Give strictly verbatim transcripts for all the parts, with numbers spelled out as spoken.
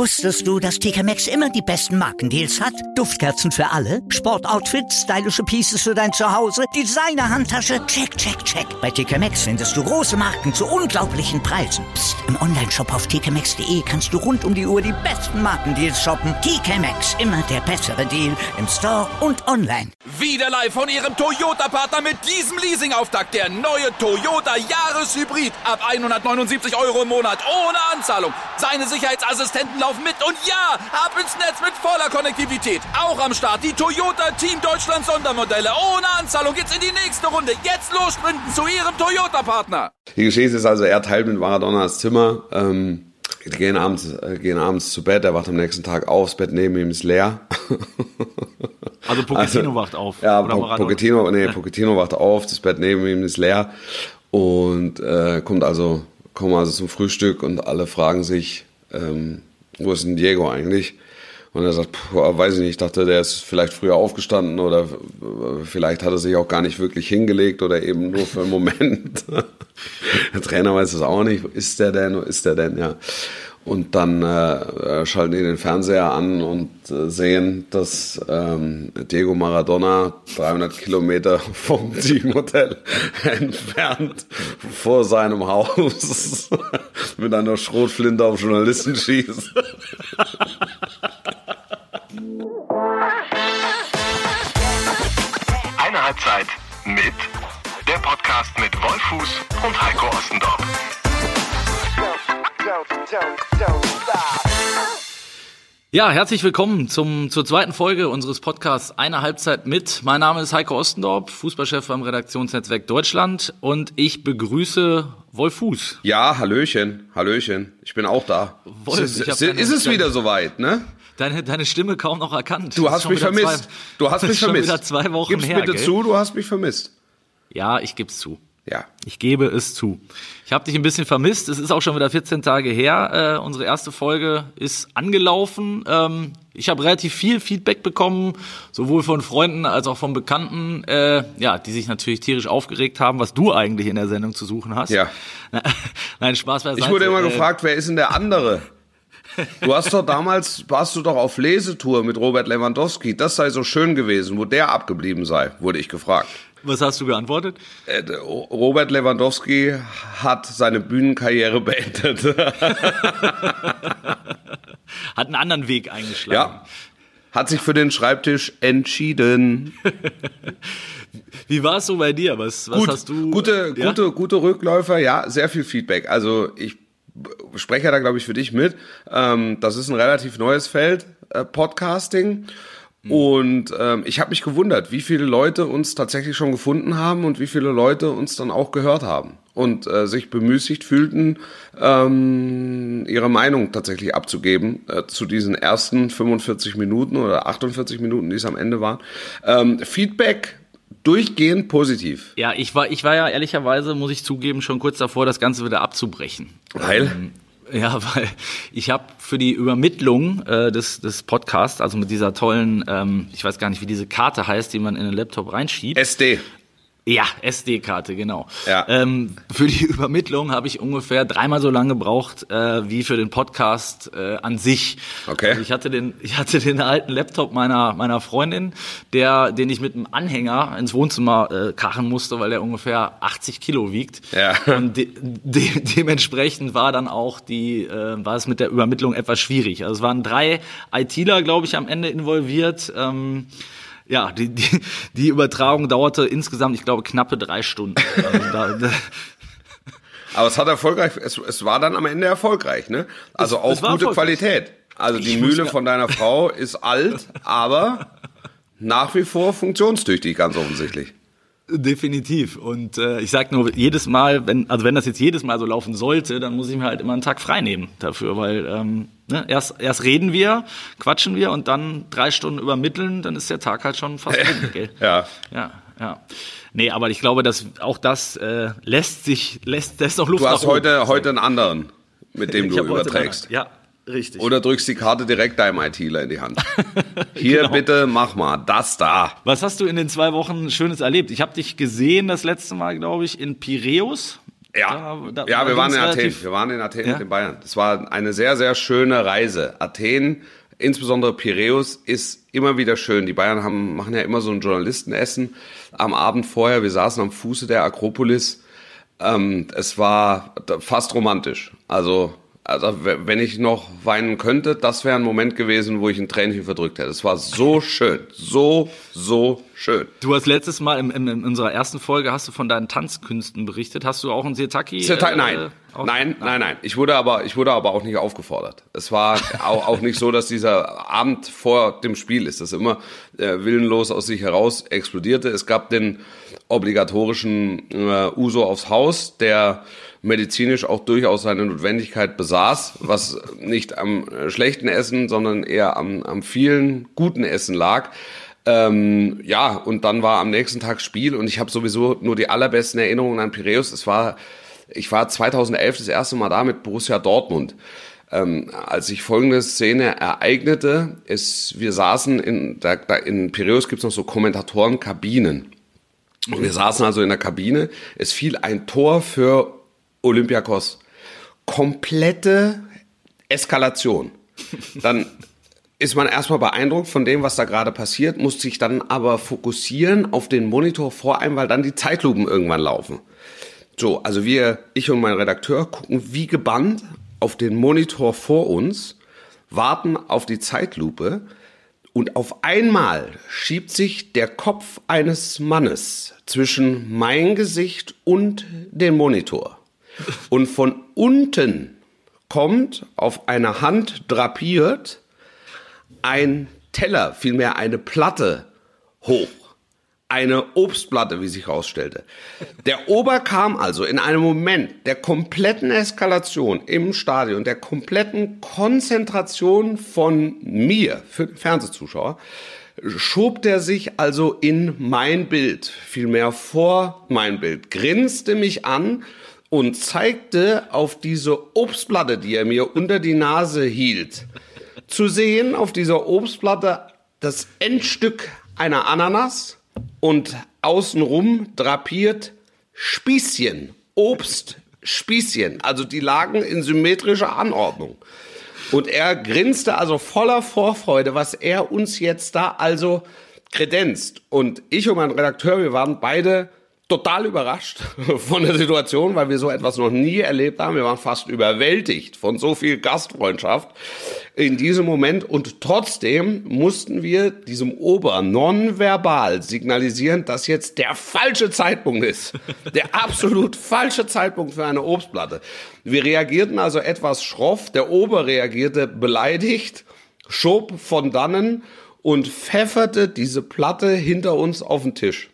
Wusstest du, dass T K Maxx immer die besten Markendeals hat? Duftkerzen für alle, Sportoutfits, stylische Pieces für dein Zuhause, Designer-Handtasche, check, check, check. Bei T K Maxx findest du große Marken zu unglaublichen Preisen. Psst. Im Onlineshop auf t k maxx punkt d e kannst du rund um die Uhr die besten Markendeals shoppen. T K Maxx, immer der bessere Deal im Store und online. Wieder live von Ihrem Toyota-Partner mit diesem Leasing-Auftakt. Der neue Toyota Jahreshybrid. Ab hundertneunundsiebzig Euro im Monat ohne Anzahlung. Seine Sicherheitsassistenten laufen mit und ja, ab ins Netz mit voller Konnektivität. Auch am Start die Toyota Team Deutschland Sondermodelle. Ohne Anzahlung geht's in die nächste Runde. Jetzt los sprinten zu Ihrem Toyota-Partner. Die Geschichte ist also, er teilt mit Maradona das Zimmer. Ähm, die gehen abends, äh, gehen abends zu Bett. Er wacht am nächsten Tag auf. Das Bett neben ihm ist leer. Also Pochettino also, wacht auf. Ja, oder po- Pochettino, nee, Pochettino wacht auf. Das Bett neben ihm ist leer. Und äh, kommt also, kommen also zum Frühstück und alle fragen sich, ähm, wo ist denn Diego eigentlich? Und er sagt, pff, weiß ich nicht, ich dachte, der ist vielleicht früher aufgestanden oder vielleicht hat er sich auch gar nicht wirklich hingelegt oder eben nur für einen Moment. Der Trainer weiß es auch nicht, wo ist der denn, wo ist der denn, ja. Und dann äh, schalten die den Fernseher an und äh, sehen, dass ähm, Diego Maradona dreihundert Kilometer vom Teamhotel entfernt vor seinem Haus mit einer Schrotflinte auf Journalisten schießt. Eine Halbzeit mit der Podcast mit Wolfuß und Heiko Ostendorf. Ja, herzlich willkommen zum, zur zweiten Folge unseres Podcasts Eine Halbzeit mit. Mein Name ist Heiko Ostendorf, Fußballchef beim Redaktionsnetzwerk Deutschland und ich begrüße Wolfuß. Ja, Hallöchen, Hallöchen, ich bin auch da. Wolf, ist, ich ist, ist es wieder soweit, ne? Deine, deine Stimme kaum noch erkannt. Du hast mich vermisst. Zwei, du hast mich vermisst. Schon wieder zwei Wochen Gib's her, bitte gell? zu, du hast mich vermisst. Ja, ich geb's zu. Ja. Ich gebe es zu. Ich habe dich ein bisschen vermisst. Es ist auch schon wieder vierzehn Tage her. Äh, unsere erste Folge ist angelaufen. Ähm, ich habe relativ viel Feedback bekommen, sowohl von Freunden als auch von Bekannten, äh, ja, die sich natürlich tierisch aufgeregt haben, was du eigentlich in der Sendung zu suchen hast. Ja. Nein, Spaß beiseite. Ich wurde immer äh, gefragt, wer ist denn der andere? Du hast doch damals, warst du doch auf Lesetour mit Robert Lewandowski. Das sei so schön gewesen, wo der abgeblieben sei, wurde ich gefragt. Was hast du geantwortet? Äh, Robert Lewandowski hat seine Bühnenkarriere beendet. Hat einen anderen Weg eingeschlagen. Ja, hat sich für den Schreibtisch entschieden. Wie war es so bei dir? Was, was Gut, hast du? Gute, ja? gute, gute Rückläufer, ja, sehr viel Feedback. Also ich spreche ja da, glaube ich, für dich mit. Ähm, das ist ein relativ neues Feld, äh, Podcasting. Und ähm, ich habe mich gewundert, wie viele Leute uns tatsächlich schon gefunden haben und wie viele Leute uns dann auch gehört haben und äh, sich bemüßigt fühlten, ähm, ihre Meinung tatsächlich abzugeben äh, zu diesen ersten fünfundvierzig Minuten oder achtundvierzig Minuten, die es am Ende waren. Ähm, Feedback durchgehend positiv. Ja, ich war, ich war ja ehrlicherweise, muss ich zugeben, schon kurz davor, das Ganze wieder abzubrechen. Weil? Ähm, Ja, weil ich habe für die Übermittlung äh, des, des Podcasts, also mit dieser tollen, ähm, ich weiß gar nicht, wie diese Karte heißt, die man in den Laptop reinschiebt. S D. Ja, S D-Karte, genau. Ja. Ähm, für die Übermittlung habe ich ungefähr dreimal so lange gebraucht äh, wie für den Podcast äh, an sich. Okay. Also ich hatte den, ich hatte den alten Laptop meiner meiner Freundin, der, den ich mit einem Anhänger ins Wohnzimmer äh, karren musste, weil der ungefähr achtzig Kilo wiegt. Ja. Und de, de, dementsprechend war dann auch die, äh, war es mit der Übermittlung etwas schwierig. Also es waren drei ITler, glaube ich, am Ende involviert. Ähm, Ja, die, die, die Übertragung dauerte insgesamt, ich glaube, knappe drei Stunden. Also da, da Aber es hat erfolgreich, es, es war dann am Ende erfolgreich, ne? Also Es- auch es war gute erfolgreich. Qualität. Also die Ich muss Mühle ja- von deiner Frau ist alt, aber nach wie vor funktionstüchtig, ganz offensichtlich. definitiv. Und äh, ich sag nur, jedes Mal, wenn, also wenn das jetzt jedes Mal so laufen sollte, dann muss ich mir halt immer einen Tag frei nehmen dafür, weil ähm, ne, erst, erst reden wir, quatschen wir und dann drei Stunden übermitteln, dann ist der Tag halt schon fast rum, gell? Ja. Ja, ja. Nee, aber ich glaube, dass auch das äh, lässt sich, lässt, lässt noch Luft Du hast nach oben. heute, heute einen anderen, mit dem Ich du hab heute überträgst. einen- Ja, richtig. Oder drückst die Karte direkt deinem ITler in die Hand. Hier, Genau. bitte, mach mal, das da. Was hast du in den zwei Wochen Schönes erlebt? Ich habe dich gesehen das letzte Mal, glaube ich, in Piräus. Ja, da, da, ja da wir waren in ging's Athen. relativ- Wir waren in Athen Ja? mit den Bayern. Das war eine sehr, sehr schöne Reise. Athen, insbesondere Piräus, ist immer wieder schön. Die Bayern haben, machen ja immer so ein Journalistenessen am Abend vorher. Wir saßen am Fuße der Akropolis. Ähm, es war fast romantisch. Also, also wenn ich noch weinen könnte, das wäre ein Moment gewesen, wo ich ein Tränchen verdrückt hätte. Es war so schön. So, so schön. Du hast letztes Mal in, in, in unserer ersten Folge hast du von deinen Tanzkünsten berichtet. Hast du auch einen Sirtaki? Zertei- äh, nein, auch- nein, nein, nein. Ich wurde aber, ich wurde aber auch nicht aufgefordert. Es war auch, auch nicht so, dass dieser Abend vor dem Spiel ist, das immer äh, willenlos aus sich heraus explodierte. Es gab den obligatorischen äh, Uso aufs Haus, der medizinisch auch durchaus seine Notwendigkeit besaß, was nicht am äh, schlechten Essen, sondern eher am, am vielen guten Essen lag. Ähm, ja, und dann war am nächsten Tag Spiel und ich habe sowieso nur die allerbesten Erinnerungen an Piräus. Es war, ich war zweitausendelf das erste Mal da mit Borussia Dortmund. Ähm, als sich folgende Szene ereignete, ist, wir saßen in, da, da in Piräus gibt's noch so Kommentatorenkabinen. Und wir saßen also in der Kabine. Es fiel ein Tor für Olympiakos. Komplette Eskalation. Dann ist man erstmal beeindruckt von dem, was da gerade passiert, muss sich dann aber fokussieren auf den Monitor vor einem, weil dann die Zeitlupen irgendwann laufen. So, also wir, ich und mein Redakteur, gucken wie gebannt auf den Monitor vor uns, warten auf die Zeitlupe und auf einmal schiebt sich der Kopf eines Mannes zwischen mein Gesicht und den Monitor. Und von unten kommt auf einer Hand drapiert ein Teller, vielmehr eine Platte hoch. Eine Obstplatte, wie sich herausstellte. Der Ober kam also in einem Moment der kompletten Eskalation im Stadion, der kompletten Konzentration von mir für den Fernsehzuschauer, schob der sich also in mein Bild, vielmehr vor mein Bild, grinste mich an und zeigte auf diese Obstplatte, die er mir unter die Nase hielt, zu sehen auf dieser Obstplatte das Endstück einer Ananas und außenrum drapiert Spießchen, Obstspießchen. Also die lagen in symmetrischer Anordnung. Und er grinste also voller Vorfreude, was er uns jetzt da also kredenzt. Und ich und mein Redakteur, wir waren beide total überrascht von der Situation, weil wir so etwas noch nie erlebt haben. Wir waren fast überwältigt von so viel Gastfreundschaft in diesem Moment. Und trotzdem mussten wir diesem Ober nonverbal signalisieren, dass jetzt der falsche Zeitpunkt ist. Der absolut falsche Zeitpunkt für eine Obstplatte. Wir reagierten also etwas schroff. Der Ober reagierte beleidigt, schob von dannen und pfefferte diese Platte hinter uns auf den Tisch.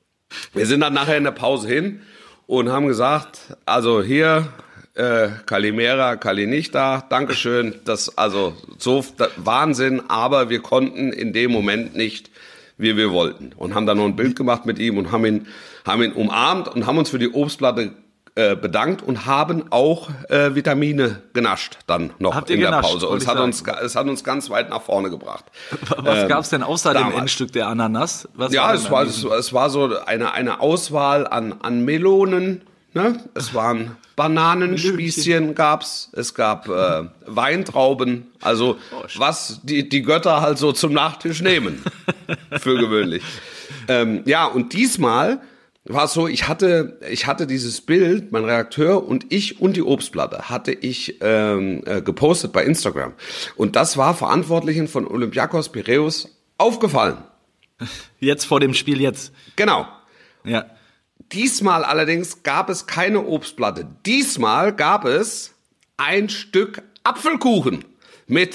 Wir sind dann nachher in der Pause hin und haben gesagt, also hier, äh, Kalimera, Kali nicht da, Dankeschön, das, also so das, Wahnsinn, aber wir konnten in dem Moment nicht, wie wir wollten. Und haben dann noch ein Bild gemacht mit ihm und haben ihn, haben ihn umarmt und haben uns für die Obstplatte äh, bedankt und haben auch äh, Vitamine genascht dann noch Habt ihr in der genascht, Pause. Und wollte es hat, ich uns, sagen. es hat uns ganz weit nach vorne gebracht. Was Ähm, gab's denn außer dem damals. Endstück der Ananas? Was Ja, war es denn war, an es, diesem- es war so eine, eine Auswahl an, an Melonen, ne? Es waren Bananenspießchen gab's, es gab äh, Weintrauben, also was die, die Götter halt so zum Nachtisch nehmen, für gewöhnlich. Ähm, ja, und diesmal war es so, ich hatte, ich hatte dieses Bild, mein Redakteur und ich und die Obstplatte hatte ich ähm, äh, gepostet bei Instagram. Und das war Verantwortlichen von Olympiakos Piräus aufgefallen. Jetzt vor dem Spiel jetzt. Genau. Ja. Diesmal allerdings gab es keine Obstplatte. Diesmal gab es ein Stück Apfelkuchen mit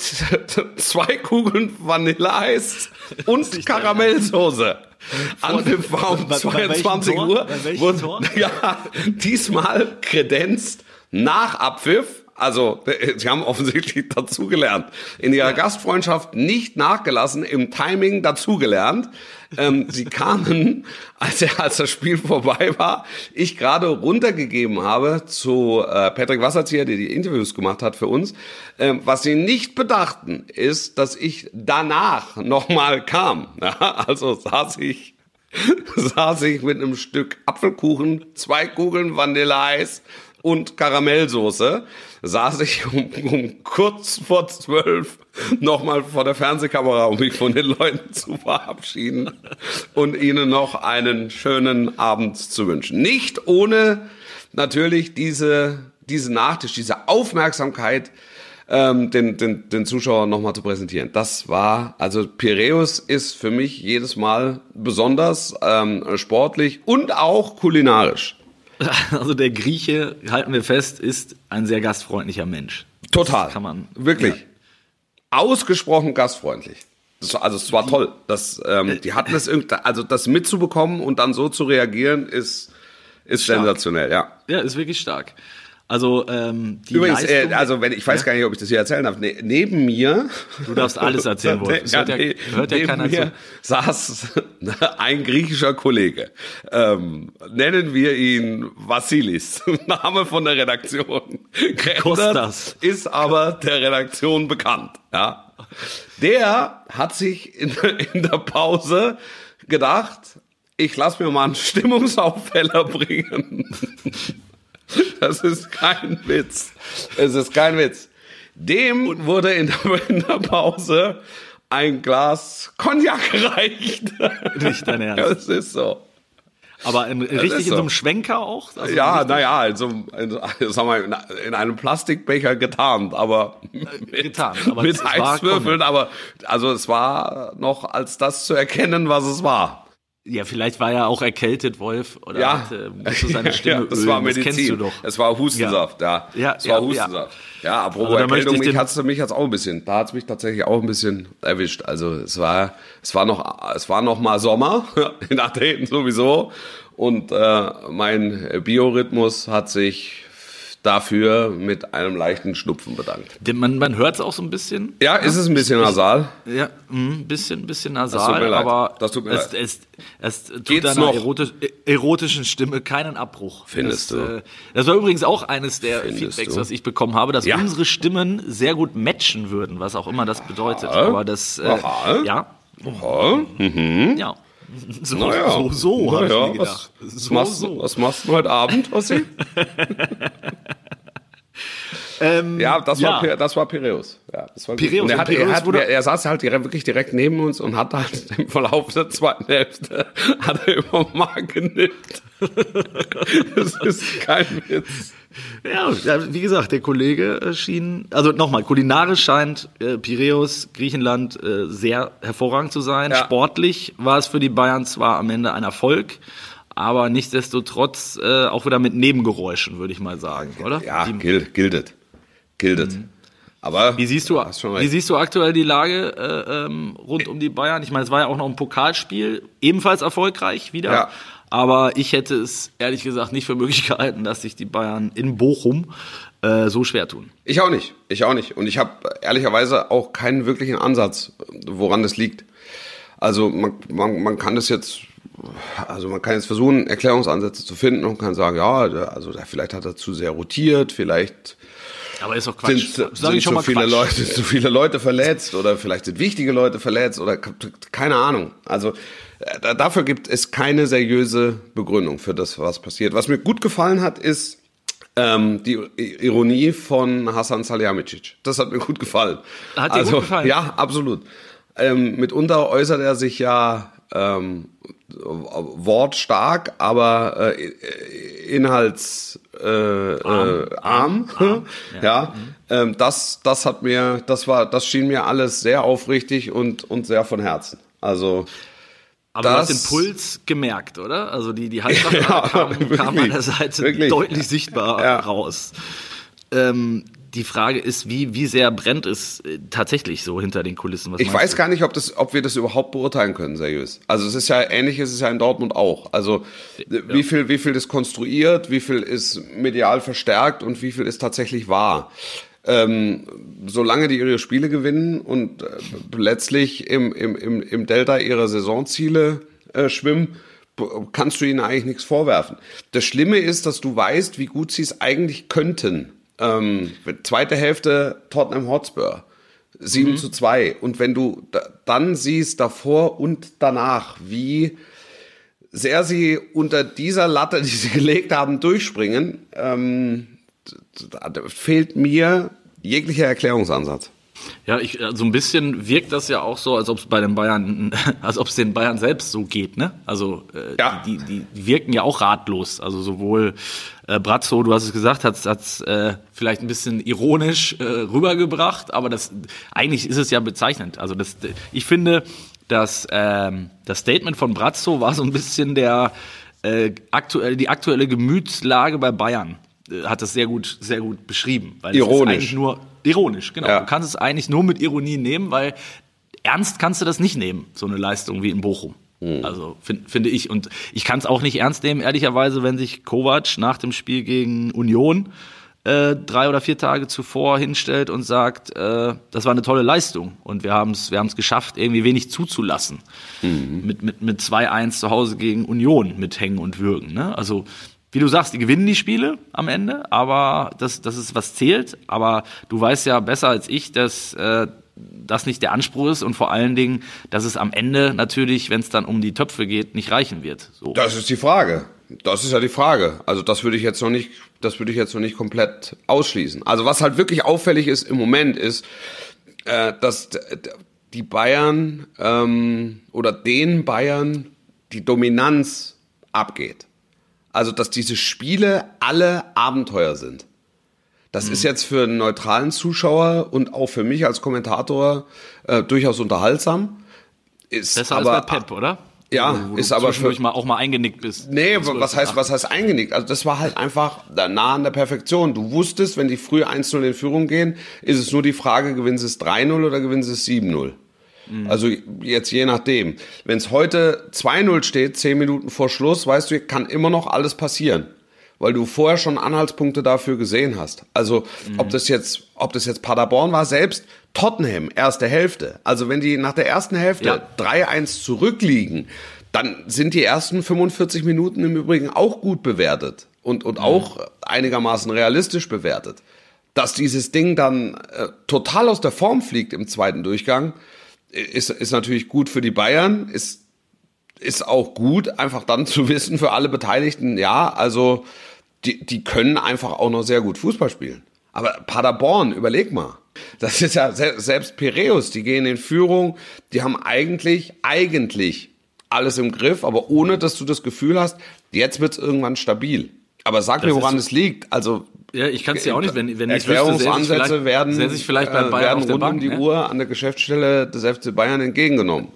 zwei Kugeln Vanilleeis und Karamellsoße. Anpfiff war um Bei- bei zweiundzwanzig welchem Tor? Uhr. Bei welchem Wurde- Tor? Ja, diesmal kredenzt nach Abpfiff. Also, sie haben offensichtlich dazugelernt. In ihrer Gastfreundschaft nicht nachgelassen, im Timing dazugelernt. Ähm, sie kamen, als, er, als das Spiel vorbei war, ich gerade runtergegeben habe zu äh, Patrick Wasserzieher, der die Interviews gemacht hat für uns. Ähm, was sie nicht bedachten, ist, dass ich danach nochmal kam. Ja, also saß ich saß ich mit einem Stück Apfelkuchen, zwei Kugeln Vanilleeis und Karamellsoße saß ich um, um kurz vor zwölf nochmal vor der Fernsehkamera, um mich von den Leuten zu verabschieden und ihnen noch einen schönen Abend zu wünschen. Nicht ohne natürlich diese, diese Nachtisch, diese Aufmerksamkeit, ähm, den, den, den Zuschauern nochmal zu präsentieren. Das war, also Piräus ist für mich jedes Mal besonders ähm, sportlich und auch kulinarisch. Also der Grieche, halten wir fest, ist ein sehr gastfreundlicher Mensch. Total. Das kann man wirklich. Ja. Ausgesprochen gastfreundlich. Das war, also es war toll. Das, ähm, die hatten es irgendwie, also das mitzubekommen und dann so zu reagieren, ist, ist Stark. sensationell, ja. Ja, ist wirklich stark. Also ähm, die Übrigens, Leistung, äh, also wenn ich weiß ja? gar nicht, ob ich das hier erzählen darf. Ne, neben mir, Du darfst alles erzählen, Wolf. Das hört ja, ne, hört ja neben keiner mir zu. saß ein griechischer Kollege. Ähm, nennen wir ihn Vassilis, Name von der Redaktion. Kostas. Ist aber der Redaktion bekannt. Ja, der hat sich in, in der Pause gedacht, ich lass mir mal einen Stimmungsaufheller bringen. Das ist kein Witz. Es ist kein Witz. Dem wurde in der, in der Pause ein Glas Cognac gereicht. Nicht dein Ernst. Das ist so. Aber in, richtig ist in so. so einem Schwenker auch? Also Ja, richtig- naja, in, so, in, so- sagen wir, in, in einem Plastikbecher getarnt, aber mit, getarnt, aber mit es war Eiswürfeln. Cognac. Aber also es war noch als das zu erkennen, was es war. Ja, vielleicht war er auch erkältet, Wolf, oder Ja, hat, äh, musste seine Stimme ja, das ölen. war Medizin. Das kennst du doch. Es war Hustensaft, ja. Ja, es war ja, Hustensaft. Ja, ja. apropos Also da möchte Erkältung, ich mich den- hat's mich hat's auch ein bisschen, da hat's mich tatsächlich auch ein bisschen erwischt. Also es war, es war noch, es war noch mal Sommer in Athen sowieso und äh, mein Biorhythmus hat sich dafür mit einem leichten Schnupfen bedankt. Denn Man, man hört es auch so ein bisschen. Ja, ist es ein bisschen nasal? Ja, ein bisschen, bisschen tut nasal, mir leid. aber Das tut mir es, leid. es, es tut Geht's deiner noch? erotisch, erotischen Stimme keinen Abbruch. Findest das, du? Äh, das war übrigens auch eines der Findest Feedbacks, du? was ich bekommen habe, dass Ja. unsere Stimmen sehr gut matchen würden, was auch immer das bedeutet. Aha. Aber das, äh, Aha. ja, Ja, mhm. ja. So, Naja. so, so, habe ich Naja, mir gedacht. was, was, So, machst, so. was machst du heute Abend, Ossi? Ähm, Ja, das ja. war Pir- das war Piräus. Ja, das war gut. Piräus, Und er, und hat, Piräus er, hat, wurde- er saß halt direkt, wirklich direkt neben uns und hat halt im Verlauf der zweiten Hälfte hat er immer mal genippt. Das ist kein Witz. Ja, ja, wie gesagt, der Kollege äh, schien, also nochmal, kulinarisch scheint äh, Piräus, Griechenland, äh, sehr hervorragend zu sein. Ja. Sportlich war es für die Bayern zwar am Ende ein Erfolg, aber nichtsdestotrotz äh, auch wieder mit Nebengeräuschen, würde ich mal sagen, oder? Ja, Die, gilt, gildet. Gildet. Aber wie siehst du, hast schon wie recht. siehst du aktuell die Lage äh, ähm, rund um die Bayern? Ich meine, es war ja auch noch ein Pokalspiel, ebenfalls erfolgreich wieder. Ja. Aber ich hätte es ehrlich gesagt nicht für möglich gehalten, dass sich die Bayern in Bochum äh, so schwer tun. Ich auch nicht. Ich auch nicht. Und ich habe ehrlicherweise auch keinen wirklichen Ansatz, woran das liegt. Also man, man, man kann das jetzt, also man kann jetzt versuchen, Erklärungsansätze zu finden und kann sagen, ja, der- also der, vielleicht hat er zu sehr rotiert, vielleicht Aber ist doch Quatsch. sind, Sag sind ich schon zu mal viele Quatsch. Leute, zu viele Leute verletzt oder vielleicht sind wichtige Leute verletzt oder keine Ahnung. Also äh, dafür gibt es keine seriöse Begründung für das, was passiert. Was mir gut gefallen hat, ist ähm, die Ironie von Hasan Salihamidzic. Das hat mir gut gefallen. Hat dir also, gut gefallen? Ja, absolut. Ähm, mitunter äußert er sich ja ähm, wortstark, aber äh, inhalts äh, äh, arm. Arm. Ja, ja. Ähm, das, das hat mir, das war, das schien mir alles sehr aufrichtig und und sehr von Herzen. Also Aber du hast den das- Puls gemerkt, oder? Also die, die Halswache Ja, kam, kam wirklich, an der Seite wirklich. deutlich sichtbar Ja. raus. Ähm, die Frage ist, wie, wie sehr brennt es äh, tatsächlich so hinter den Kulissen? Was Ich meinst weiß du? gar nicht, ob, das, ob wir das überhaupt beurteilen können, seriös. Also es ist ja ähnlich, es ist ja in Dortmund auch. Also wie viel, wie viel ist konstruiert, wie viel ist medial verstärkt und wie viel ist tatsächlich wahr. Ähm, solange die ihre Spiele gewinnen und äh, letztlich im, im, im, im Delta ihrer Saisonziele äh, schwimmen, b- kannst du ihnen eigentlich nichts vorwerfen. Das Schlimme ist, dass du weißt, wie gut sie es eigentlich könnten. Ähm, zweite Hälfte Tottenham Hotspur. sieben zu zwei. Und wenn du da, dann siehst, davor und danach, wie sehr sie unter dieser Latte, die sie gelegt haben, durchspringen, ähm, da fehlt mir jeglicher Erklärungsansatz. Ja, ich, so ein bisschen wirkt das ja auch so, als ob es bei den Bayern, als ob es den Bayern selbst so geht, ne? Also äh, ja. die, die, die wirken ja auch ratlos. Also sowohl äh, Brazzo, du hast es gesagt, hat es äh, vielleicht ein bisschen ironisch äh, rübergebracht, aber das eigentlich ist es ja bezeichnend. Also das, ich finde, dass ähm, das Statement von Brazzo war so ein bisschen der äh, aktuell die aktuelle Gemütslage bei Bayern. Hat das sehr gut, sehr gut beschrieben. Weil ironisch. Es ist eigentlich nur ironisch, genau. Ja. Du kannst es eigentlich nur mit Ironie nehmen, weil ernst kannst du das nicht nehmen, so eine Leistung wie in Bochum. Mhm. Also find, finde ich. Und ich kann es auch nicht ernst nehmen, ehrlicherweise, wenn sich Kovac nach dem Spiel gegen Union äh, drei oder vier Tage zuvor hinstellt und sagt, äh, das war eine tolle Leistung und wir haben es wir haben es geschafft, irgendwie wenig zuzulassen. Mhm. Mit, mit, mit zwei eins zu Hause gegen Union mit Hängen und Würgen. Ne? Also wie du sagst, die gewinnen die Spiele am Ende, aber das, das ist, was zählt. Aber du weißt ja besser als ich, dass äh, das nicht der Anspruch ist und vor allen Dingen, dass es am Ende natürlich, wenn es dann um die Töpfe geht, nicht reichen wird. So. Das ist die Frage. Das ist ja die Frage. Also das würde ich jetzt noch nicht, das würde ich jetzt noch nicht komplett ausschließen. Also was halt wirklich auffällig ist im Moment ist, äh, dass die Bayern ähm, oder den Bayern die Dominanz abgeht. Also, dass diese Spiele alle Abenteuer sind. Das mhm. ist jetzt für einen neutralen Zuschauer und auch für mich als Kommentator äh, durchaus unterhaltsam. Ist Besser aber, als bei Pep, oder? Ja, wo ist du aber für mal auch mal eingenickt bist. Nee, was heißt, was heißt eingenickt? Also das war halt einfach nah an der Perfektion. Du wusstest, wenn die früh eins null in Führung gehen, ist es nur die Frage, gewinnen sie es drei null oder gewinnen sie es sieben null? Also jetzt je nachdem. Wenn es heute zwei null steht, zehn Minuten vor Schluss, weißt du, kann immer noch alles passieren, weil du vorher schon Anhaltspunkte dafür gesehen hast. Also mhm. ob das jetzt, ob das jetzt Paderborn war, selbst Tottenham, erste Hälfte. Also wenn die nach der ersten Hälfte ja. drei eins zurückliegen, dann sind die ersten fünfundvierzig Minuten im Übrigen auch gut bewertet und, und mhm. auch einigermaßen realistisch bewertet. Dass dieses Ding dann äh, total aus der Form fliegt im zweiten Durchgang, Ist, ist natürlich gut für die Bayern, ist, ist auch gut, einfach dann zu wissen für alle Beteiligten, ja, also die, die können einfach auch noch sehr gut Fußball spielen. Aber Paderborn, überleg mal, das ist ja selbst Piräus, die gehen in Führung, die haben eigentlich, eigentlich alles im Griff, aber ohne, dass du das Gefühl hast, jetzt wird's irgendwann stabil. Aber sag das mir, woran es liegt, also ja, ich kann es ja auch nicht, wenn, wenn ich Erklärungsansätze wüsste, werden, sähe sich vielleicht bei Bayern werden auf der rund Bank, um die ne? Uhr an der Geschäftsstelle des F C Bayern entgegengenommen.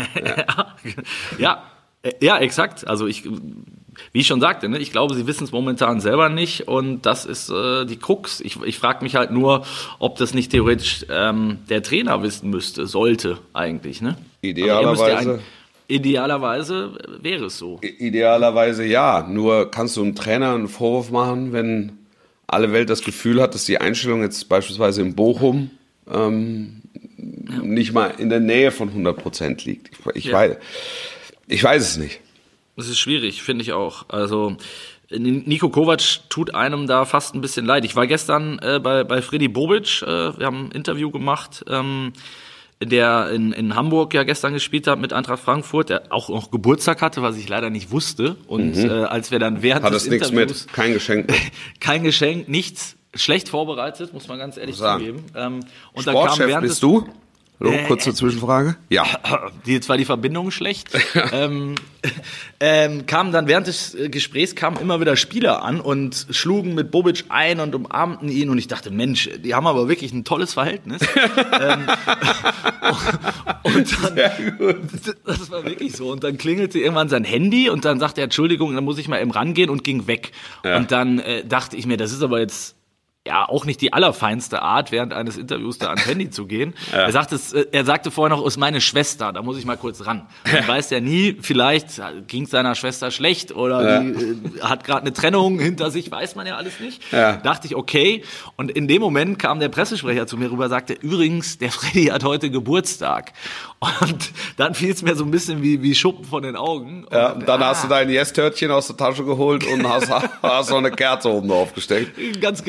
ja. ja, ja, exakt. Also ich, wie ich schon sagte, ne, ich glaube, sie wissen es momentan selber nicht und das ist äh, die Krux. Ich, ich frage mich halt nur, ob das nicht theoretisch ähm, der Trainer wissen müsste, sollte eigentlich. Ne? Idealerweise. Idealerweise wäre es so. Idealerweise ja, nur kannst du einem Trainer einen Vorwurf machen, wenn alle Welt das Gefühl hat, dass die Einstellung jetzt beispielsweise in Bochum ähm, ja. nicht mal in der Nähe von hundert Prozent liegt. Ich, ich, ja. weiß, ich weiß es nicht. Das ist schwierig, finde ich auch. Also Niko Kovac tut einem da fast ein bisschen leid. Ich war gestern äh, bei, bei Freddy Bobic, äh, wir haben ein Interview gemacht, ähm, der in, in Hamburg ja gestern gespielt hat mit Eintracht Frankfurt, der auch noch Geburtstag hatte, was ich leider nicht wusste. Und mhm. äh, als wir dann während hat des nichts Interviews... mit, kein Geschenk. kein Geschenk, nichts, schlecht vorbereitet, muss man ganz ehrlich zugeben. Ähm, und dann Sportchef kam während bist des, du? Hallo, äh, kurze Zwischenfrage. Ja. Die, jetzt war die Verbindung schlecht. ähm, ähm, kamen dann während des Gesprächs kamen immer wieder Spieler an und schlugen mit Bobic ein und umarmten ihn. Und ich dachte, Mensch, die haben aber wirklich ein tolles Verhältnis. ähm, und dann, Sehr gut. Das war wirklich so. Und dann klingelte irgendwann sein Handy und dann sagte er, Entschuldigung, dann muss ich mal eben rangehen und ging weg. Ja. Und dann äh, dachte ich mir, das ist aber jetzt ja auch nicht die allerfeinste Art, während eines Interviews da ans Handy zu gehen. Ja. Er sagte, er sagte vorher noch, ist meine Schwester, da muss ich mal kurz ran. Man weiß ja nie, vielleicht ging es seiner Schwester schlecht oder ja. die äh, hat gerade eine Trennung hinter sich, weiß man ja alles nicht. Ja. Dachte ich, okay. Und in dem Moment kam der Pressesprecher zu mir rüber, sagte, übrigens, der Freddy hat heute Geburtstag. Und dann fiel es mir so ein bisschen wie, wie Schuppen von den Augen. Und, ja, und dann ah, hast du dein Yes-Törtchen aus der Tasche geholt und hast, hast noch eine Kerze oben drauf gesteckt. Ganz genau.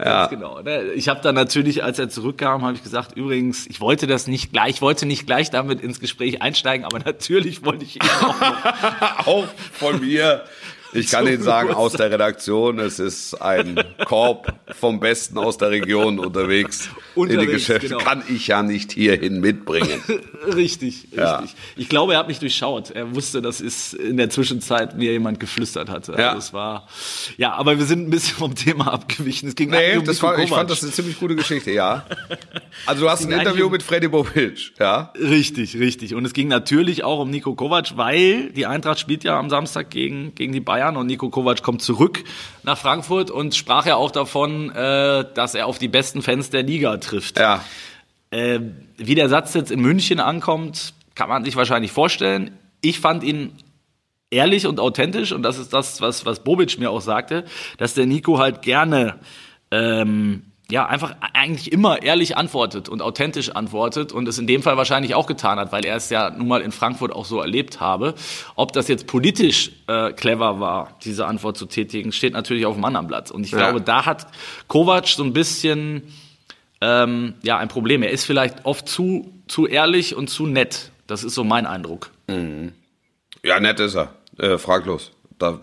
Ja. Ganz genau. Ich habe dann natürlich, als er zurückkam, habe ich gesagt, übrigens, ich wollte das nicht gleich, ich wollte nicht gleich damit ins Gespräch einsteigen, aber natürlich wollte ich ihn auch noch. Auch von mir. Ich kann Ihnen sagen, aus der Redaktion, es ist ein Korb vom Besten aus der Region unterwegs. unterwegs in die Geschäfte. Genau. Kann ich ja nicht hierhin mitbringen. Richtig, ja. richtig. Ich glaube, er hat mich durchschaut. Er wusste, dass es in der Zwischenzeit mir jemand geflüstert hatte. Ja. Also es war, ja, aber wir sind ein bisschen vom Thema abgewichen. Es ging nee, um das war, ich fand das eine ziemlich gute Geschichte, ja. Also du hast ein Interview um mit Freddy Bobic, ja. Richtig, richtig. Und es ging natürlich auch um Niko Kovac, weil die Eintracht spielt ja am Samstag gegen, gegen die Bayern. Und Niko Kovac kommt zurück nach Frankfurt und sprach ja auch davon, äh, dass er auf die besten Fans der Liga trifft. Ja. Äh, wie der Satz jetzt in München ankommt, kann man sich wahrscheinlich vorstellen. Ich fand ihn ehrlich und authentisch und das ist das, was, was Bobic mir auch sagte, dass der Niko halt gerne ähm, ja, einfach eigentlich immer ehrlich antwortet und authentisch antwortet und es in dem Fall wahrscheinlich auch getan hat, weil er es ja nun mal in Frankfurt auch so erlebt habe. Ob das jetzt politisch äh, clever war, diese Antwort zu tätigen, steht natürlich auf dem anderen Blatt. Und ich ja. glaube, da hat Kovac so ein bisschen ähm, ja ein Problem. Er ist vielleicht oft zu, zu ehrlich und zu nett. Das ist so mein Eindruck. Mhm. Ja, nett ist er. Äh, fraglos. Da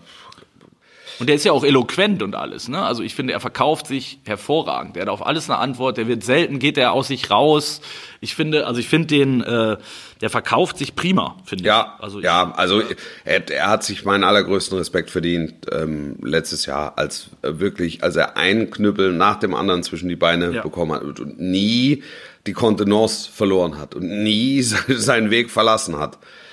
Und der ist ja auch eloquent und alles, ne? Also ich finde, er verkauft sich hervorragend. Er hat auf alles eine Antwort. Der wird selten, geht er aus sich raus. Ich finde, also ich finde den, äh, der verkauft sich prima, finde ja, ich. Also ja, also er, er hat sich meinen allergrößten Respekt verdient ähm, letztes Jahr, als äh, wirklich, als er einen Knüppel nach dem anderen zwischen die Beine ja. bekommen hat und, und nie die Kontenance verloren hat und nie seinen Weg verlassen hat.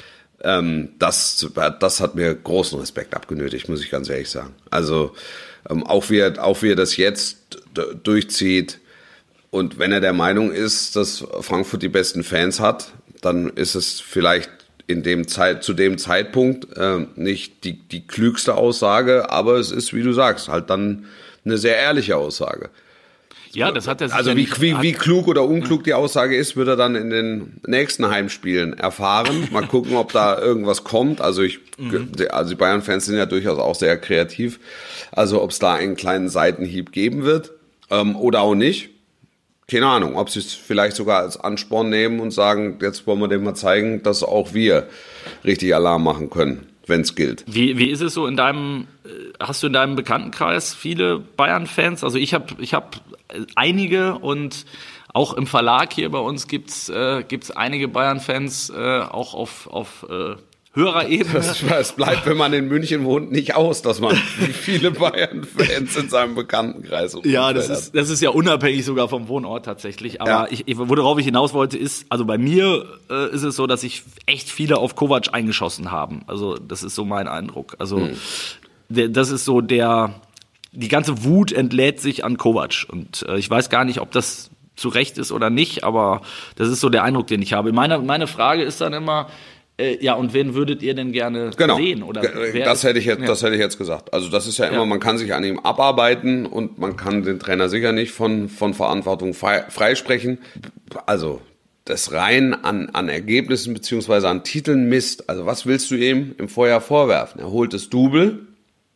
Ähm, das, das hat mir großen Respekt abgenötigt, muss ich ganz ehrlich sagen. Also ähm, auch, wie er, auch wie er das jetzt d- durchzieht und wenn er der Meinung ist, dass Frankfurt die besten Fans hat, dann ist es vielleicht in dem Zeit, zu dem Zeitpunkt äh, nicht die, die klügste Aussage, aber es ist, wie du sagst, halt dann eine sehr ehrliche Aussage. Ja, das hat er sich Also ja wie, nicht, wie, wie klug oder unklug die Aussage ist, wird er dann in den nächsten Heimspielen erfahren. Mal gucken, ob da irgendwas kommt. Also ich, mhm. also die Bayern-Fans sind ja durchaus auch sehr kreativ. Also ob es da einen kleinen Seitenhieb geben wird ähm, oder auch nicht. Keine Ahnung, ob sie es vielleicht sogar als Ansporn nehmen und sagen, jetzt wollen wir dem mal zeigen, dass auch wir richtig Alarm machen können, wenn es gilt. Wie, wie ist es so in deinem, hast du in deinem Bekanntenkreis viele Bayern-Fans? Also ich habe ich hab einige und auch im Verlag hier bei uns gibt's äh, gibt's einige Bayern-Fans, äh, auch auf, auf äh, höherer Ebene. Es bleibt, wenn man in München wohnt, nicht aus, dass man viele Bayern-Fans in seinem Bekanntenkreis hat. Ja, das ist, das ist ja unabhängig sogar vom Wohnort tatsächlich. Aber ja. ich, worauf ich hinaus wollte, ist, also bei mir äh, ist es so, dass sich echt viele auf Kovac eingeschossen haben. Also das ist so mein Eindruck. Also hm. der, das ist so der, die ganze Wut entlädt sich an Kovac. Und äh, ich weiß gar nicht, ob das zu Recht ist oder nicht, aber das ist so der Eindruck, den ich habe. Meine, meine Frage ist dann immer, Äh, ja, und wen würdet ihr denn gerne genau. sehen? Oder wer das, ist, hätte ich jetzt, ja. das hätte ich jetzt gesagt. Also das ist ja immer, ja. man kann sich an ihm abarbeiten und man kann den Trainer sicher nicht von, von Verantwortung frei, freisprechen. Also das rein an, an Ergebnissen beziehungsweise an Titeln misst. Also was willst du ihm im Vorjahr vorwerfen? Er holt das Double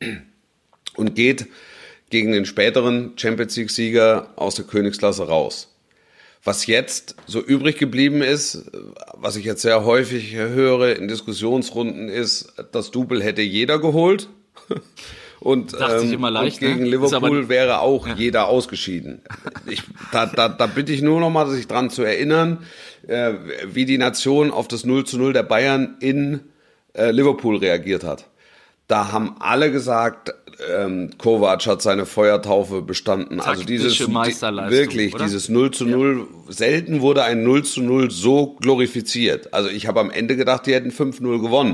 und geht gegen den späteren Champions-League-Sieger aus der Königsklasse raus. Was jetzt so übrig geblieben ist, was ich jetzt sehr häufig höre in Diskussionsrunden, ist, das Double hätte jeder geholt. Und, Sagt sich ähm, immer leicht, und gegen ne? Liverpool aber, wäre auch ja. jeder ausgeschieden. Ich, da, da, da bitte ich nur noch mal, sich dran zu erinnern, äh, wie die Nation auf das null zu null der Bayern in äh, Liverpool reagiert hat. Da haben alle gesagt, ähm, Kovac hat seine Feuertaufe bestanden. Taktische also dieses Meisterleistung, wirklich oder? dieses null zu null. Ja. Selten wurde ein null zu null so glorifiziert. Also ich habe am Ende gedacht, die hätten fünf null gewonnen.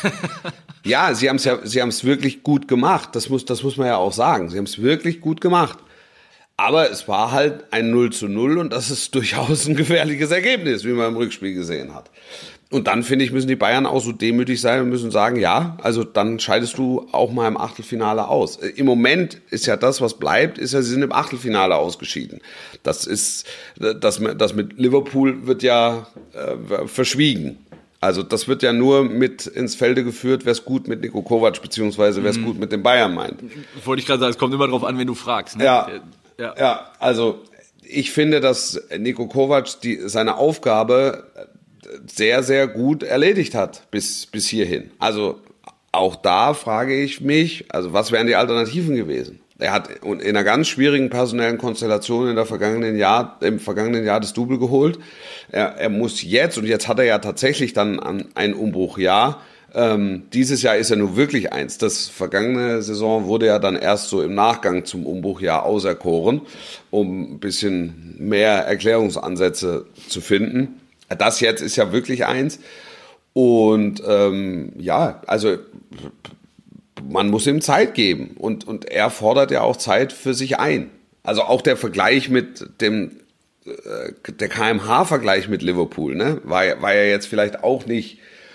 Ja, sie haben es ja, sie haben es wirklich gut gemacht. Das muss, das muss man ja auch sagen. Sie haben es wirklich gut gemacht. Aber es war halt ein null zu null und das ist durchaus ein gefährliches Ergebnis, wie man im Rückspiel gesehen hat. Und dann, finde ich, müssen die Bayern auch so demütig sein und müssen sagen, ja, also dann scheidest du auch mal im Achtelfinale aus. Im Moment ist ja das, was bleibt, ist ja, sie sind im Achtelfinale ausgeschieden. Das ist, das, das mit Liverpool wird ja äh, verschwiegen. Also das wird ja nur mit ins Felde geführt, wer es gut mit Niko Kovac beziehungsweise wer es mhm. gut mit den Bayern meint. Wollte ich gerade sagen, es kommt immer drauf an, wen du fragst. Ne? Ja. Ja. Ja, also ich finde, dass Niko Kovac die, seine Aufgabe sehr, sehr gut erledigt hat bis, bis hierhin. Also auch da frage ich mich, also was wären die Alternativen gewesen? Er hat in einer ganz schwierigen personellen Konstellation in der vergangenen Jahr, im vergangenen Jahr das Double geholt. Er, er muss jetzt, und jetzt hat er ja tatsächlich dann ein Umbruchjahr. Ähm, dieses Jahr ist ja nur wirklich eins. Das vergangene Saison wurde ja dann erst so im Nachgang zum Umbruchjahr auserkoren, um ein bisschen mehr Erklärungsansätze zu finden. Das jetzt ist ja wirklich eins. Und ähm, ja, also man muss ihm Zeit geben. Und, und er fordert ja auch Zeit für sich ein. Also auch der Vergleich mit dem, äh, der K M H-Vergleich mit Liverpool, ne, war, war ja jetzt vielleicht auch nicht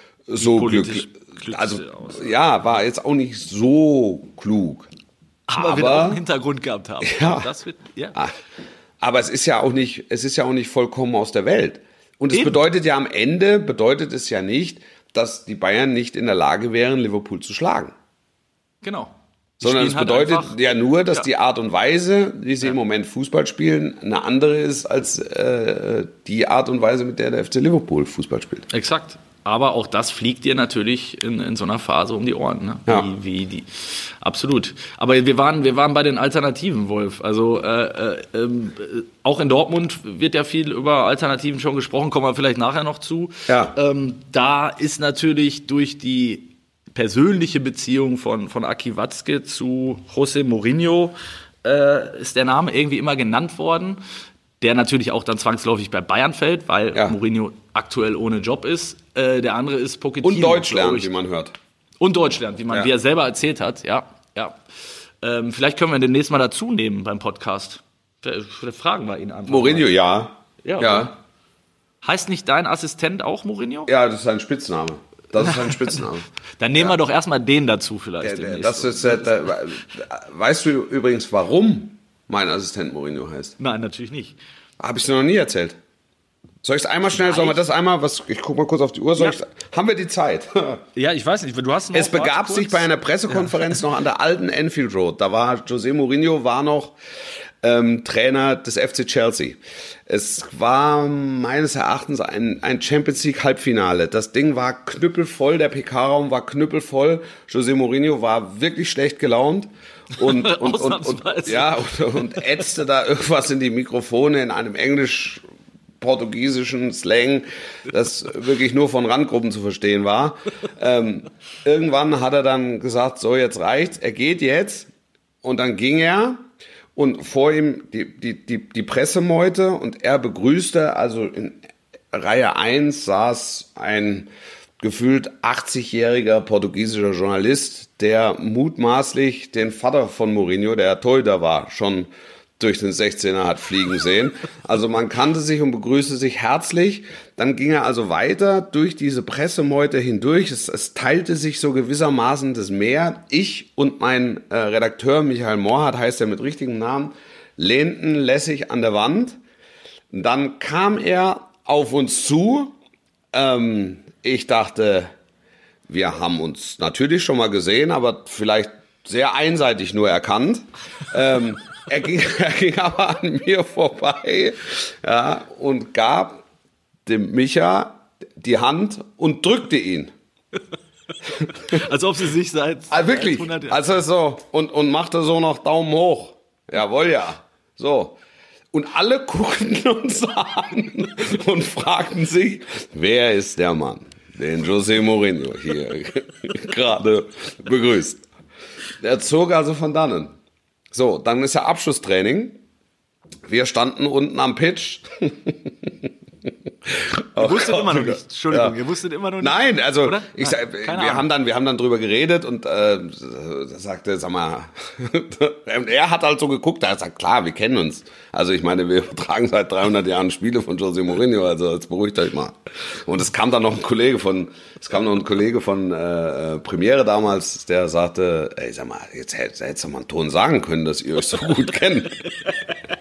so glücklich. Also aus, ja, war jetzt auch nicht so klug. Aber, aber wir auch einen Hintergrund gehabt haben. Ja, das wird, ja. Aber es ist ja auch nicht, es ist ja auch nicht vollkommen aus der Welt. Und es Eben. bedeutet ja am Ende, bedeutet es ja nicht, dass die Bayern nicht in der Lage wären, Liverpool zu schlagen. Genau. Die Sondern es bedeutet halt ja nur, dass ja. die Art und Weise, wie sie ja. im Moment Fußball spielen, eine andere ist als äh, die Art und Weise, mit der der F C Liverpool Fußball spielt. Exakt. Aber auch das fliegt dir natürlich in, in so einer Phase um die Ohren. Ne? Ja. Wie, wie die, absolut. Aber wir waren, wir waren bei den Alternativen, Wolf. Also äh, äh, äh, auch in Dortmund wird ja viel über Alternativen schon gesprochen, kommen wir vielleicht nachher noch zu. Ja. Ähm, da ist natürlich durch die persönliche Beziehung von, von Aki Watzke zu José Mourinho äh, ist der Name irgendwie immer genannt worden, der natürlich auch dann zwangsläufig bei Bayern fällt, weil ja. Mourinho aktuell ohne Job ist. Äh, der andere ist Pochettino. Und Deutsch lernt, wie man hört. Und Deutsch lernt, wie man, ja. wie er selber erzählt hat. Ja, ja. Ähm, vielleicht können wir ihn demnächst mal dazu nehmen beim Podcast. Vielleicht fragen wir ihn einfach. Mourinho, mal. ja. Ja, ja. Heißt nicht dein Assistent auch Mourinho? Ja, das ist sein Spitzname. Das ist sein Spitzname. Dann nehmen ja. wir doch erstmal den dazu vielleicht. Der, der, das ist, äh, der, weißt du übrigens, warum mein Assistent Mourinho heißt? Nein, natürlich nicht. Habe ich dir noch nie erzählt. Soll ich es einmal schnell, sollen wir das einmal, was, ich gucke mal kurz auf die Uhr, soll ja. ich, haben wir die Zeit? Ja, ich weiß nicht, du hast noch Es begab sich bei einer Pressekonferenz ja. noch an der alten Anfield Road, da war José Mourinho, war noch ähm, Trainer des F C Chelsea. Es war meines Erachtens ein, ein Champions League Halbfinale. Das Ding war knüppelvoll, der P K-Raum war knüppelvoll, José Mourinho war wirklich schlecht gelaunt. Und, und, und, und, ja, und, und ätzte da irgendwas in die Mikrofone in einem englisch-portugiesischen Slang, das wirklich nur von Randgruppen zu verstehen war. Ähm, irgendwann hat er dann gesagt, so, jetzt reicht's, er geht jetzt. Und dann ging er und vor ihm die, die, die, die Pressemeute und er begrüßte, also in Reihe eins saß ein gefühlt achtzigjähriger portugiesischer Journalist, der mutmaßlich den Vater von Mourinho, der Torhüter war, schon durch den sechzehner hat fliegen sehen. Also man kannte sich und begrüßte sich herzlich. Dann ging er also weiter durch diese Pressemeute hindurch. Es, es teilte sich so gewissermaßen das Meer. Ich und mein äh, Redakteur Michael Morhardt, heißt er mit richtigem Namen, lehnten lässig an der Wand. Dann kam er auf uns zu. Ähm, ich dachte, wir haben uns natürlich schon mal gesehen, aber vielleicht sehr einseitig nur erkannt. ähm, er, ging, er ging aber an mir vorbei, ja, und gab dem Micha die Hand und drückte ihn. Als ob sie sich seit ah, wirklich, hundert Jahren... Also so, und, und machte so noch Daumen hoch. Jawohl, ja. So. Und alle guckten uns an und fragten sich, wer ist der Mann, den José Mourinho hier gerade begrüßt. Der zog also von dannen. So, dann ist ja Abschlusstraining. Wir standen unten am Pitch. Ihr wusstet oh, immer noch nicht. Entschuldigung, ja. ihr wusstet immer noch nicht. Nein, also oder? ich Nein, wir Ahnung. haben dann, wir haben dann drüber geredet und äh, sagte, sag mal, und er hat halt so geguckt, er hat gesagt, klar, wir kennen uns. Also ich meine, wir tragen seit dreihundert Jahren Spiele von José Mourinho, also jetzt beruhigt euch mal. Und es kam dann noch ein Kollege von, es kam noch ein Kollege von äh, Premiere damals, der sagte, ey, sag mal, jetzt hättest du mal einen Ton sagen können, dass ihr euch so gut kennt.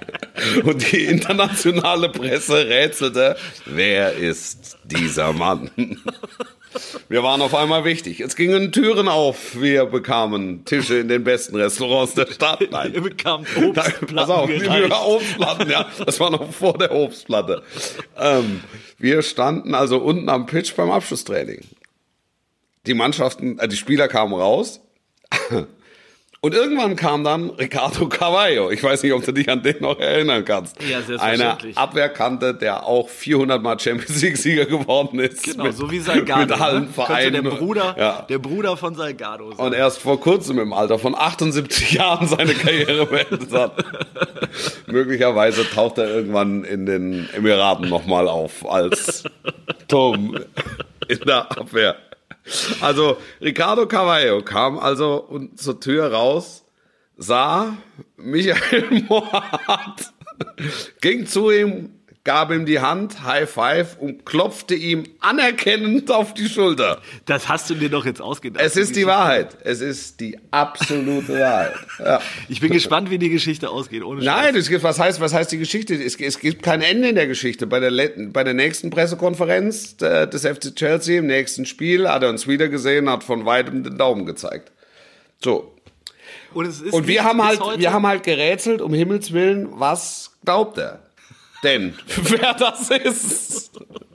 Und die internationale Presse rätselte, wer ist dieser Mann? Wir waren auf einmal wichtig. Es gingen Türen auf. Wir bekamen Tische in den besten Restaurants der Stadt. Nein. Ihr bekamt Obstplatten. Pass auf, gereicht. wir Obstplatten, ja. Das war noch vor der Obstplatte. Ähm, wir standen also unten am Pitch beim Abschlusstraining. Die Mannschaften, äh, die Spieler kamen raus. Und irgendwann kam dann Ricardo Carvalho. Ich weiß nicht, ob du dich an den noch erinnern kannst. Ja, selbstverständlich. Eine Abwehrkante, der auch vierhundert Mal Champions League Sieger geworden ist. Genau, mit, so wie Salgado. Mit allen ne? Vereinen. Könnte der Bruder, ja. der Bruder von Salgado sein. Und erst vor kurzem im Alter von achtundsiebzig Jahren seine Karriere beendet hat. Möglicherweise taucht er irgendwann in den Emiraten nochmal auf als Tom in der Abwehr. Also Ricardo Carvalho kam also zur Tür raus, sah Michael Mohrhardt, ging zu ihm, gab ihm die Hand, High Five und klopfte ihm anerkennend auf die Schulter. Das hast du dir doch jetzt ausgedacht. Es ist die Wahrheit. Es ist die absolute Wahrheit. Ja. Ich bin gespannt, wie die Geschichte ausgeht. Ohne Nein, es gibt, was heißt, was heißt die Geschichte? Es, es gibt kein Ende in der Geschichte. Bei der, bei der nächsten Pressekonferenz des F C Chelsea im nächsten Spiel hat er uns wieder gesehen, hat von weitem den Daumen gezeigt. So. Und, es ist Und wir haben halt, heute wir haben halt gerätselt, um Himmels Willen, was glaubt er? Denn wer das ist.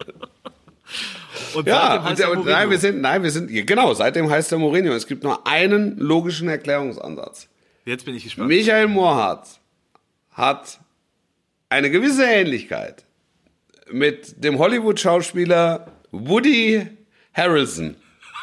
Und Ja, seitdem heißt und, er und, Mourinho. nein, wir sind, nein, wir sind, genau, seitdem heißt er Mourinho. Es gibt nur einen logischen Erklärungsansatz. Jetzt bin ich gespannt. Michael Mohrhardt hat eine gewisse Ähnlichkeit mit dem Hollywood-Schauspieler Woody Harrelson.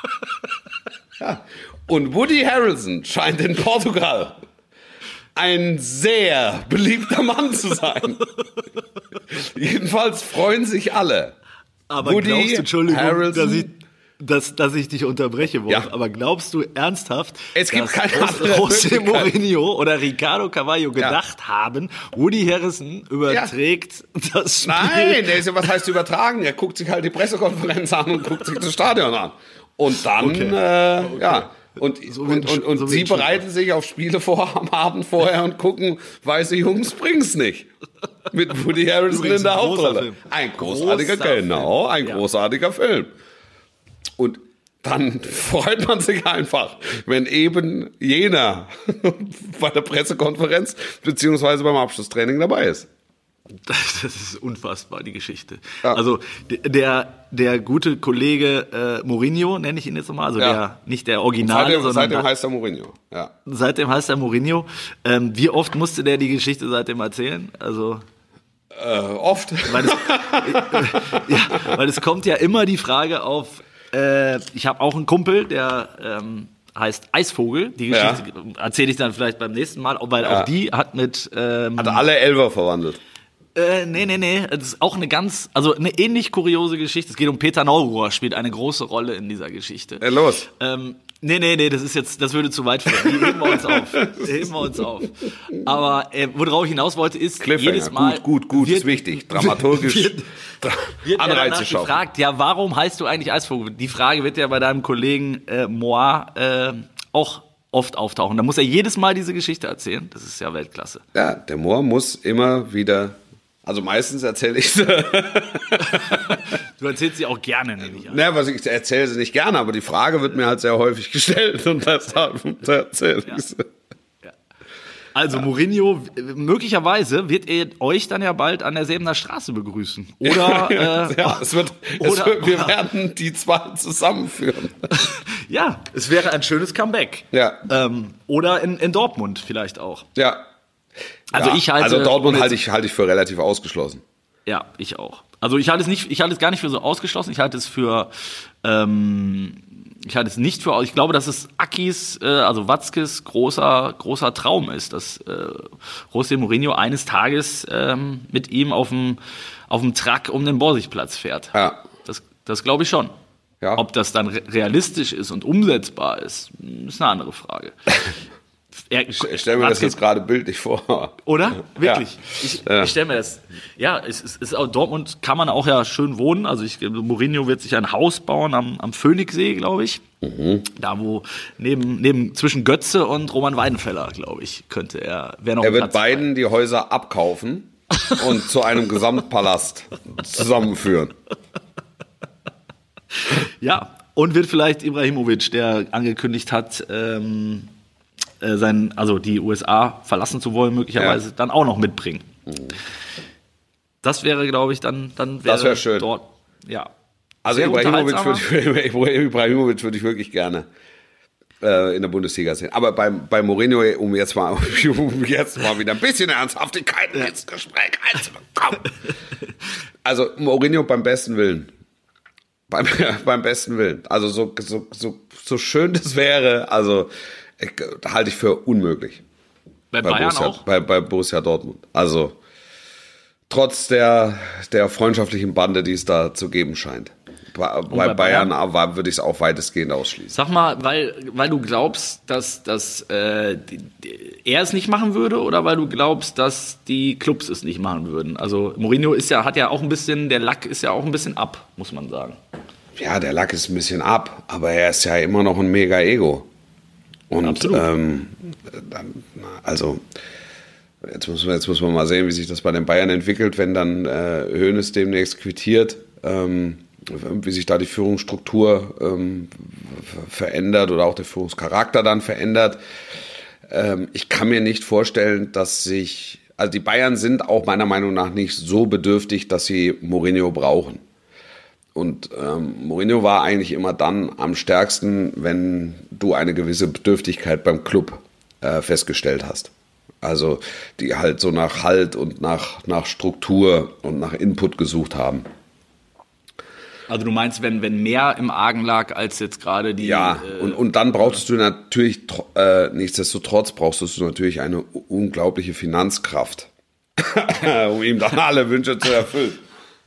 Ja. Und Woody Harrelson scheint in Portugal ein sehr beliebter Mann zu sein. Jedenfalls freuen sich alle. Aber Woody glaubst du, Entschuldigung, Harrelson, dass ich, dass, dass ich dich unterbreche, Wolf, Ja. aber glaubst du ernsthaft, Es gibt dass keine José andere José Möglichkeit. Mourinho oder Ricardo Carvalho gedacht haben, Woody Harrelson überträgt das Spiel? Nein, der ist ja, was heißt übertragen? Er guckt sich halt die Pressekonferenz an und guckt sich das Stadion an. Und dann, Okay. äh, okay. ja. Und, So und, wie ein- und, und so wie sie ein Schiff. bereiten sich auf Spiele vor am Abend vorher und gucken, weiße Jungs bringt's nicht. Mit Woody Harrelson Übrigens in der ein großer Hauptrolle. Film. Ein großartiger, Großer genau, ein Film. Ja. großartiger Film. Und dann freut man sich einfach, wenn eben jener bei der Pressekonferenz beziehungsweise beim Abschlusstraining dabei ist. Das ist unfassbar, die Geschichte. Ja. Also d- der, der gute Kollege äh, Mourinho, nenne ich ihn jetzt nochmal, also Ja. der nicht der Originale, Seitdem, sondern seitdem da- heißt er Mourinho. Ja. seitdem heißt er Mourinho. Ähm, wie oft musste der die Geschichte seitdem erzählen? Also Äh, oft. weil es, ja, weil es kommt ja immer die Frage auf, äh, ich habe auch einen Kumpel, der ähm, heißt Eisvogel. Die Geschichte erzähle ich dann vielleicht beim nächsten Mal, weil Ja. auch die hat mit ähm, Hat alle Elfer verwandelt. Äh, nee, nee, nee. Das ist auch eine ganz, also eine ähnlich kuriose Geschichte. Es geht um Peter Neururer, spielt eine große Rolle in dieser Geschichte. Äh, los. Ähm, nee, nee, nee, das ist jetzt, das würde zu weit führen. Die heben wir uns auf. Die heben wir uns auf. Aber äh, worauf ich hinaus wollte, ist, Cliffhanger. jedes Mal. Gut, gut, gut, wird, ist wichtig. Dramaturgisch. Wird, wird er Anreize danach schaffen. gefragt, ja, warum heißt du eigentlich Eisvogel? Die Frage wird ja bei deinem Kollegen äh, Moir äh, auch oft auftauchen. Da muss er jedes Mal diese Geschichte erzählen. Das ist ja Weltklasse. Ja, der Mohr muss immer wieder, also meistens erzähle ich sie. Du erzählst sie auch gerne, nehme ich an. Naja, was ich erzähle sie nicht gerne, aber die Frage wird mir halt sehr häufig gestellt und deshalb erzähle ich sie. Also Mourinho, möglicherweise wird er euch dann ja bald an der Säbener Straße begrüßen. Oder, äh, Ja, es wird, es oder- wird, wir werden die zwei zusammenführen. ja, es wäre ein schönes Comeback. Ja. Ähm, oder in, in Dortmund vielleicht auch. Ja. Also ja, ich halte, also Dortmund um halte jetzt- ich, halte ich für relativ ausgeschlossen. Ja, ich auch. Also ich halte es nicht, ich halte es gar nicht für so ausgeschlossen. Ich halte es für, ähm, ich halte es nicht für, ich glaube, dass es Akis, äh, also Watzkes großer, großer Traum ist, dass äh, José Mourinho eines Tages ähm, mit ihm auf dem, auf dem Truck um den Borsigplatz fährt. Ja. Das, das glaube ich schon. Ja. Ob das dann re- realistisch ist und umsetzbar ist, ist eine andere Frage. Er, Ich stelle mir das Watzke- jetzt gerade bildlich vor. oder? Wirklich? Ja. Ich, Ja. ich stelle mir das. Ja, es ist, es ist auch, Dortmund kann man auch ja schön wohnen. Also ich, Mourinho wird sich ein Haus bauen am, am Phoenixsee, glaube ich. Mhm. Da wo neben, neben zwischen Götze und Roman Weidenfeller, glaube ich, könnte er. Wäre noch Er ein wird Platz frei. beiden die Häuser abkaufen und zu einem Gesamtpalast zusammenführen. Ja, und wird vielleicht Ibrahimovic, der angekündigt hat, ähm, äh, sein, also die U S A verlassen zu wollen, möglicherweise ja. dann auch noch mitbringen. Mhm. Das wäre, glaube ich, dann, dann wäre das wäre schön. Dort, ja. Also Ibrahimovic würde, Ibrahimovic würde ich wirklich gerne äh, in der Bundesliga sehen. Aber beim, bei Mourinho, um jetzt mal, um jetzt mal wieder ein bisschen Ernsthaftigkeit ja. ins Gespräch einzubekommen. Also Mourinho beim besten Willen. Beim, beim besten Willen. Also so, so, so, so schön das wäre, also ich, halte ich für unmöglich. Bei, bei Bayern Borussia, auch? Bei, bei Borussia Dortmund. Also trotz der, der freundschaftlichen Bande, die es da zu geben scheint. Bei, bei Bayern, Bayern würde ich es auch weitestgehend ausschließen. Sag mal, weil, weil du glaubst, dass, dass äh, die, die, er es nicht machen würde oder weil du glaubst, dass die Clubs es nicht machen würden? Also Mourinho ist ja, hat ja auch ein bisschen, der Lack ist ja auch ein bisschen ab, muss man sagen. Ja, der Lack ist ein bisschen ab, aber er ist ja immer noch ein Mega-Ego. Und Absolut. Ähm, also jetzt muss, man, jetzt muss man mal sehen, wie sich das bei den Bayern entwickelt, wenn dann äh, Hoeneß demnächst quittiert. Ähm, wie sich da die Führungsstruktur ähm, verändert oder auch der Führungscharakter dann verändert. Ähm, ich kann mir nicht vorstellen, dass sich, also die Bayern sind auch meiner Meinung nach nicht so bedürftig, dass sie Mourinho brauchen. Und ähm, Mourinho war eigentlich immer dann am stärksten, wenn du eine gewisse Bedürftigkeit beim Club äh, festgestellt hast. Also die halt so nach Halt und nach, nach Struktur und nach Input gesucht haben. Also du meinst, wenn, wenn mehr im Argen lag als jetzt gerade die... Ja, äh, und, und dann brauchtest du natürlich, äh, nichtsdestotrotz brauchst du natürlich eine unglaubliche Finanzkraft, um ihm dann alle Wünsche zu erfüllen.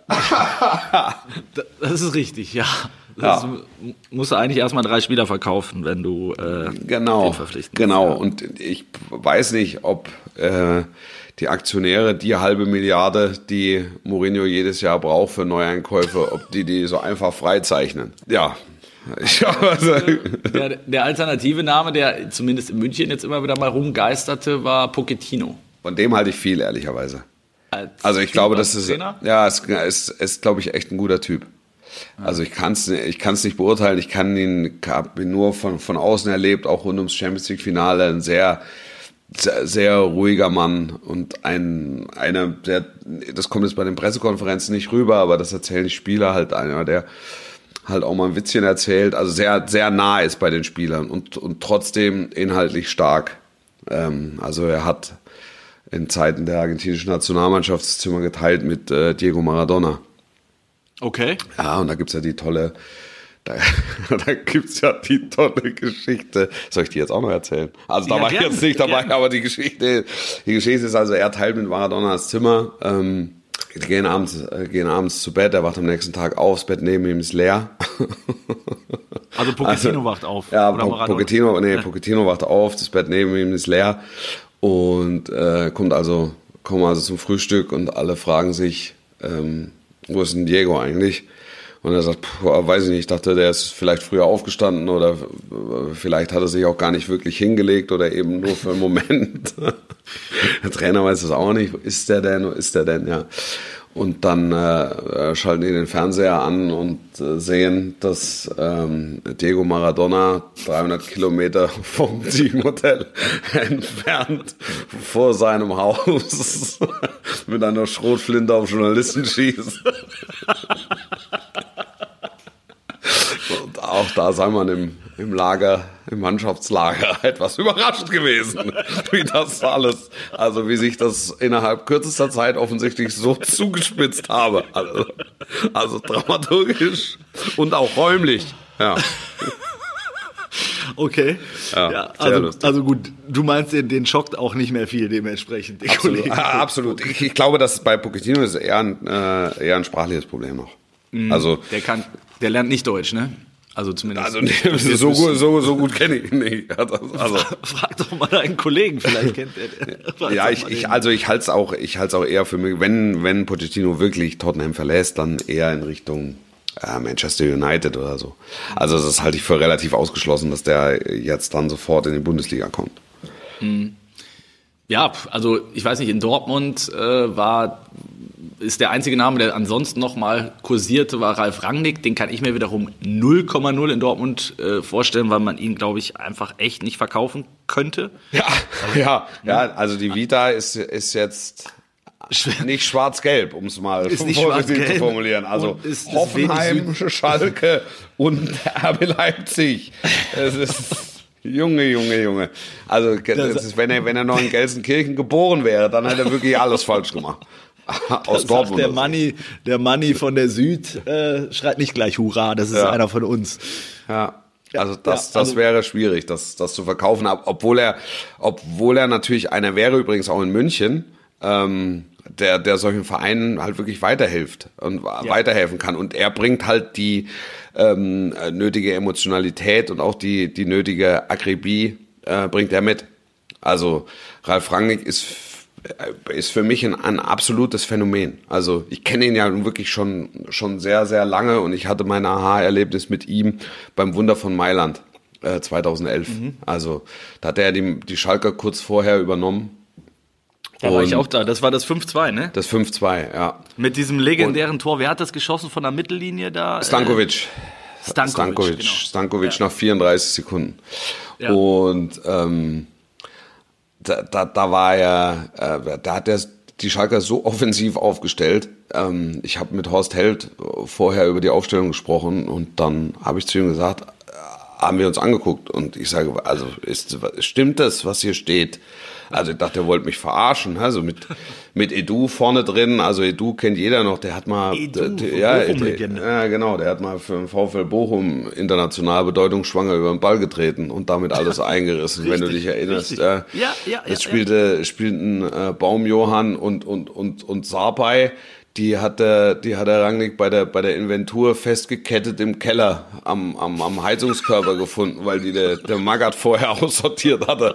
Das ist richtig, ja. Das ja. musst du eigentlich erstmal drei Spieler verkaufen, wenn du äh, genau, den verpflichten Genau, ja. Und ich weiß nicht, ob... Äh, die Aktionäre, die halbe Milliarde, die Mourinho jedes Jahr braucht für Neueinkäufe, ob die die so einfach freizeichnen. Ja. Ich, also der, der alternative Name, der zumindest in München jetzt immer wieder mal rumgeisterte, war Pochettino. Von dem halte ich viel, ehrlicherweise. Als also ich glaube, das ist, Trainer? ja, es ist, ist, glaube ich, echt ein guter Typ. Also ich kann es ich kann's nicht beurteilen, ich kann ihn, habe ihn nur von, von außen erlebt, auch rund ums Champions League Finale, ein sehr Sehr, sehr ruhiger Mann und ein einer, der, das kommt jetzt bei den Pressekonferenzen nicht rüber, aber das erzählen die Spieler halt, einer, der halt auch mal ein Witzchen erzählt, also sehr, sehr nah ist bei den Spielern und, und trotzdem inhaltlich stark. Ähm, also er hat in Zeiten der argentinischen Nationalmannschaft das Zimmer geteilt mit äh, Diego Maradona. Okay. Ja, und da gibt's ja die tolle Da, da gibt es ja die tolle Geschichte. Soll ich die jetzt auch noch erzählen? Also da ja, war ich jetzt nicht dabei, gerne. aber die Geschichte, die Geschichte ist also, er teilt mit Maradona das Zimmer, ähm, die gehen abends, äh, gehen abends zu Bett, er wacht am nächsten Tag auf, das Bett neben ihm ist leer. Also Pochettino also, wacht auf. Ja, oder po- Maradona? Pochettino, nee, Pochettino wacht auf, das Bett neben ihm ist leer und äh, kommt also, kommen also zum Frühstück und alle fragen sich, ähm, wo ist denn Diego eigentlich? Und er sagt, pff, weiß ich nicht, ich dachte, der ist vielleicht früher aufgestanden oder vielleicht hat er sich auch gar nicht wirklich hingelegt oder eben nur für einen Moment. Der Trainer weiß es auch nicht. Ist der denn? Wo ist der denn? Ja. Und dann äh, schalten die den Fernseher an und äh, sehen, dass ähm, Diego Maradona dreihundert Kilometer vom Teamhotel entfernt vor seinem Haus mit einer Schrotflinte auf Journalisten schießt. Und auch da sei man im, im Lager, im Mannschaftslager etwas überrascht gewesen, wie das alles, also wie sich das innerhalb kürzester Zeit offensichtlich so zugespitzt habe. Also, also dramaturgisch und auch räumlich, ja. Okay. Ja, ja, sehr also, lustig. also gut, du meinst, den, den schockt auch nicht mehr viel dementsprechend. Die Absolut. Kollegen. Ah, absolut. Ich, ich glaube, dass bei Pochettino ist eher ein, äh, eher ein sprachliches Problem noch. Mhm. Also der kann, der lernt nicht Deutsch, ne? Also zumindest. Also nee, so, gut, so, so gut kenne ich ihn nicht. Also, frag doch mal deinen Kollegen, vielleicht kennt er. Ja, ich, ich, also ich halte es auch, ich halte es auch eher für mich, wenn, wenn Pochettino wirklich Tottenham verlässt, dann eher in Richtung äh, Manchester United oder so. Also das halte ich für relativ ausgeschlossen, dass der jetzt dann sofort in die Bundesliga kommt. Mhm. Ja, also ich weiß nicht, in Dortmund äh, war ist der einzige Name, der ansonsten noch mal kursierte, war Ralf Rangnick. Den kann ich mir wiederum null Komma null in Dortmund äh, vorstellen, weil man ihn, glaube ich, einfach echt nicht verkaufen könnte. Ja, ja, ja, also die Vita ist, ist jetzt nicht schwarz-gelb, um es mal Ist nicht vorsichtig zu schwarz-gelb formulieren. Also und ist- ist Hoffenheim, Schalke und R B Leipzig. Es ist... Junge, Junge, Junge. Also das ist, wenn er, wenn er noch in Gelsenkirchen geboren wäre, dann hätte er wirklich alles falsch gemacht. Aus Dortmund. Der Manni, der Manni von der Süd äh, schreit nicht gleich Hurra, das ist Ja. einer von uns. Ja, also das, ja, das also- wäre schwierig, das, das zu verkaufen. Ob- Obwohl er, obwohl er natürlich einer wäre, übrigens auch in München, ähm, der, der solchen Vereinen halt wirklich weiterhilft und weiterhelfen kann. Und er bringt halt die ähm, nötige Emotionalität und auch die, die nötige Akribie äh, bringt er mit. Also Ralf Rangnick ist ist für mich ein, ein absolutes Phänomen. Also ich kenne ihn ja wirklich schon schon sehr, sehr lange und ich hatte mein Aha-Erlebnis mit ihm beim Wunder von Mailand äh, zweitausendelf. Mhm. Also da hat er die, die Schalker kurz vorher übernommen. Da war ich Und auch da. Das war das fünf zwei, ne? Das fünf zwei, ja. Mit diesem legendären Tor. Wer hat das geschossen von der Mittellinie da? Stankovic. Äh, Stankovic, Stankovic, genau. Stankovic Ja. nach vierunddreißig Sekunden. Ja. Und ähm, da, da, da war er, äh, da hat er die Schalker so offensiv aufgestellt. Ähm, ich habe mit Horst Held vorher über die Aufstellung gesprochen und dann habe ich zu ihm gesagt, äh, haben wir uns angeguckt und ich sage, also ist, stimmt das, was hier steht? Also ich dachte, er wollte mich verarschen, also mit mit Edu vorne drin, also Edu kennt jeder noch, der hat mal Edu, der, ja, der, Bochum-Legende. ja genau, der hat mal für den VfL Bochum international bedeutungsschwanger über den Ball getreten und damit alles eingerissen, wenn du dich erinnerst. richtig. Äh, Ja, ja, Jetzt ja, spielte spielten äh, Baumjohann und und und und Sarpay. Die hat der, die hat der Rangnick bei der, bei der Inventur festgekettet im Keller am, am, am Heizungskörper gefunden, weil die der, der Magath vorher aussortiert hatte.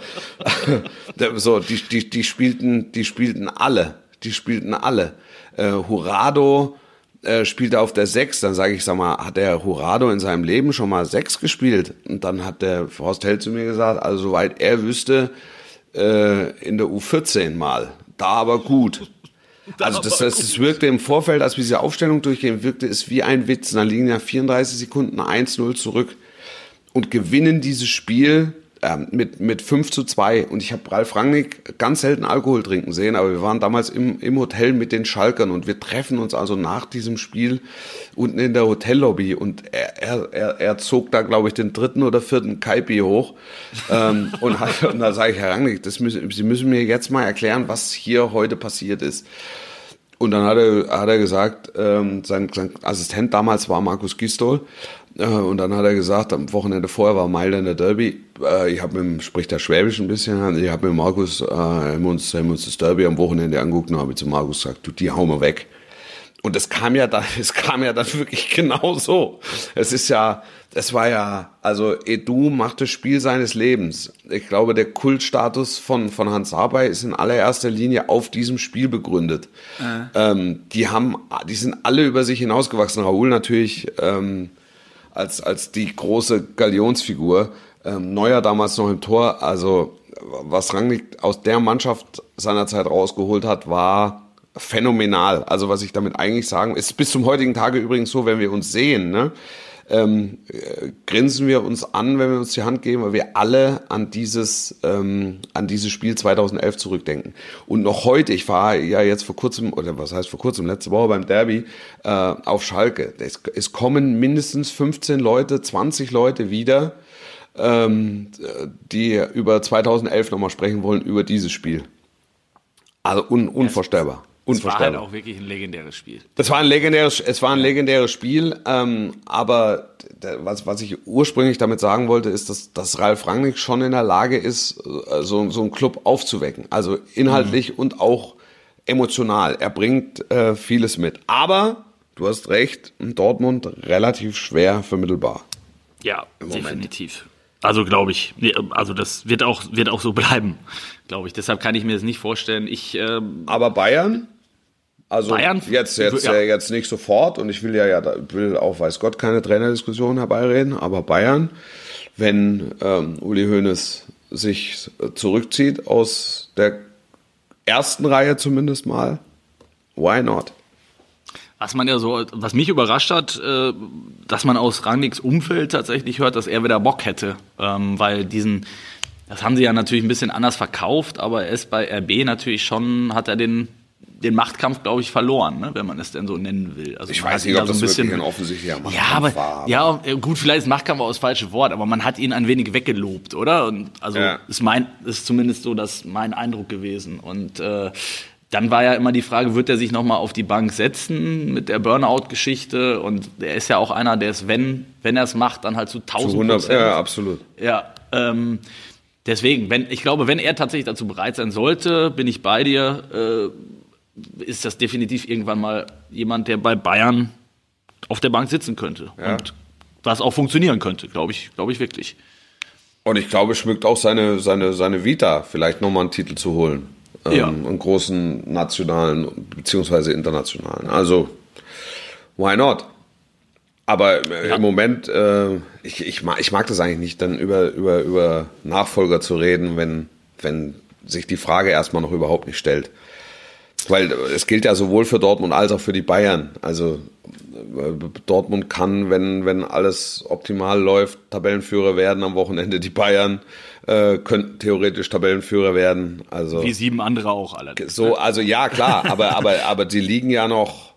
So, die, die, die spielten, die spielten alle, die spielten alle. Äh, Jurado äh, spielte auf der Sechs, dann sage ich, sag mal, hat der Jurado in seinem Leben schon mal Sechs gespielt? Und dann hat der Horst Held zu mir gesagt, also soweit er wüsste, äh, in der U vierzehn mal. Da aber gut. Also das, das, das wirkte im Vorfeld, als wir diese Aufstellung durchgehen, wirkte es wie ein Witz. Da liegen ja vierunddreißig Sekunden eins null zurück und gewinnen dieses Spiel ähm, mit, mit fünf zu zwei. Und ich habe Ralf Rangnick ganz selten Alkohol trinken sehen, aber wir waren damals im, im Hotel mit den Schalkern und wir treffen uns also nach diesem Spiel unten in der Hotellobby und er, er, er, er zog da, glaube ich, den dritten oder vierten Kaipi hoch ähm, und, hat, und da sage ich, Herr Rangnick, das müssen, Sie müssen mir jetzt mal erklären, was hier heute passiert ist. Und dann hat er, hat er gesagt, ähm, sein, sein Assistent damals war Markus Gistol, äh, und dann hat er gesagt, am Wochenende vorher war Mailänder Derby, äh, ich habe mit, spricht der Schwäbisch ein bisschen, ich habe mit Markus, äh, haben uns, haben uns das Derby am Wochenende angeguckt und habe ich zu Markus gesagt, du, die hauen wir weg. Und es kam ja dann, es kam ja dann wirklich genau so. Es ist ja, es war ja, also Edu macht das Spiel seines Lebens. Ich glaube, der Kultstatus von, von Hans Sarpay ist in allererster Linie auf diesem Spiel begründet. Äh. Ähm, die haben, die sind alle über sich hinausgewachsen. Raoul natürlich, ähm, als, als die große Galionsfigur. Ähm, Neuer damals noch im Tor. Also, was Rangnick aus der Mannschaft seinerzeit rausgeholt hat, war phänomenal. Also was ich damit eigentlich sagen, ist bis zum heutigen Tage übrigens so, wenn wir uns sehen, ne, ähm, äh, grinsen wir uns an, wenn wir uns die Hand geben, weil wir alle an dieses ähm, an dieses Spiel zweitausendelf zurückdenken. Und noch heute, ich war ja jetzt vor kurzem, oder was heißt vor kurzem, letzte Woche beim Derby äh, auf Schalke. Es, es kommen mindestens fünfzehn Leute, zwanzig Leute wieder, ähm, die über zweitausendelf nochmal sprechen wollen, über dieses Spiel. Also un, unvorstellbar. Es war halt auch wirklich ein legendäres Spiel. Das war ein legendäres, es war ein legendäres Spiel, ähm, aber der, was, was ich ursprünglich damit sagen wollte, ist, dass, dass Ralf Rangnick schon in der Lage ist, so, so einen Club aufzuwecken. Also inhaltlich mhm. und auch emotional. Er bringt äh, vieles mit. Aber, du hast recht, in Dortmund relativ schwer vermittelbar. Ja, definitiv. Also glaube ich, also das wird auch, wird auch so bleiben, glaube ich. Deshalb kann ich mir das nicht vorstellen. Ich, ähm, aber Bayern? Also Bayern, jetzt, jetzt, ja. jetzt nicht sofort und ich will ja, ja will auch, weiß Gott, keine Trainerdiskussion herbeireden, aber Bayern, wenn ähm, Uli Hoeneß sich zurückzieht aus der ersten Reihe zumindest mal. Why not? Was man ja so, was mich überrascht hat, äh, dass man aus Rangnicks Umfeld tatsächlich hört, dass er wieder Bock hätte, ähm, weil diesen, das haben sie ja natürlich ein bisschen anders verkauft, aber er ist bei R B natürlich schon, hat er den, den Machtkampf, glaube ich, verloren, ne, wenn man es denn so nennen will. Also Ich man weiß hat nicht, ihn ob da das so ein bisschen, wirklich ein offensichtlicher Machtkampf ja, aber, war. ja, gut, vielleicht ist Machtkampf auch das falsche Wort, aber man hat ihn ein wenig weggelobt, oder? Und also Ja. ist mein, ist zumindest so das mein Eindruck gewesen. Und äh, dann war ja immer die Frage, wird er sich nochmal auf die Bank setzen mit der Burnout-Geschichte? Und er ist ja auch einer, der es, wenn, wenn er es macht, dann halt zu Zu tausend hundert, Prozent. ja, absolut. Ja, ähm, deswegen, wenn, ich glaube, wenn er tatsächlich dazu bereit sein sollte, bin ich bei dir, äh, ist das definitiv irgendwann mal jemand, der bei Bayern auf der Bank sitzen könnte. Ja. Und was auch funktionieren könnte, glaube ich, glaube ich wirklich. Und ich glaube, schmückt auch seine, seine, seine Vita, vielleicht nochmal einen Titel zu holen. Ähm, Ja. Einen großen nationalen beziehungsweise internationalen. Also, why not? Aber äh, Ja. im Moment, äh, ich, ich, mag, ich mag das eigentlich nicht, dann über, über, über Nachfolger zu reden, wenn, wenn sich die Frage erstmal noch überhaupt nicht stellt. Weil es gilt ja sowohl für Dortmund als auch für die Bayern. Also äh, Dortmund kann, wenn, wenn alles optimal läuft, Tabellenführer werden am Wochenende. Die Bayern äh, könnten theoretisch Tabellenführer werden. Also Wie sieben andere auch allerdings. so, also ja, klar, aber, aber, aber die liegen ja noch,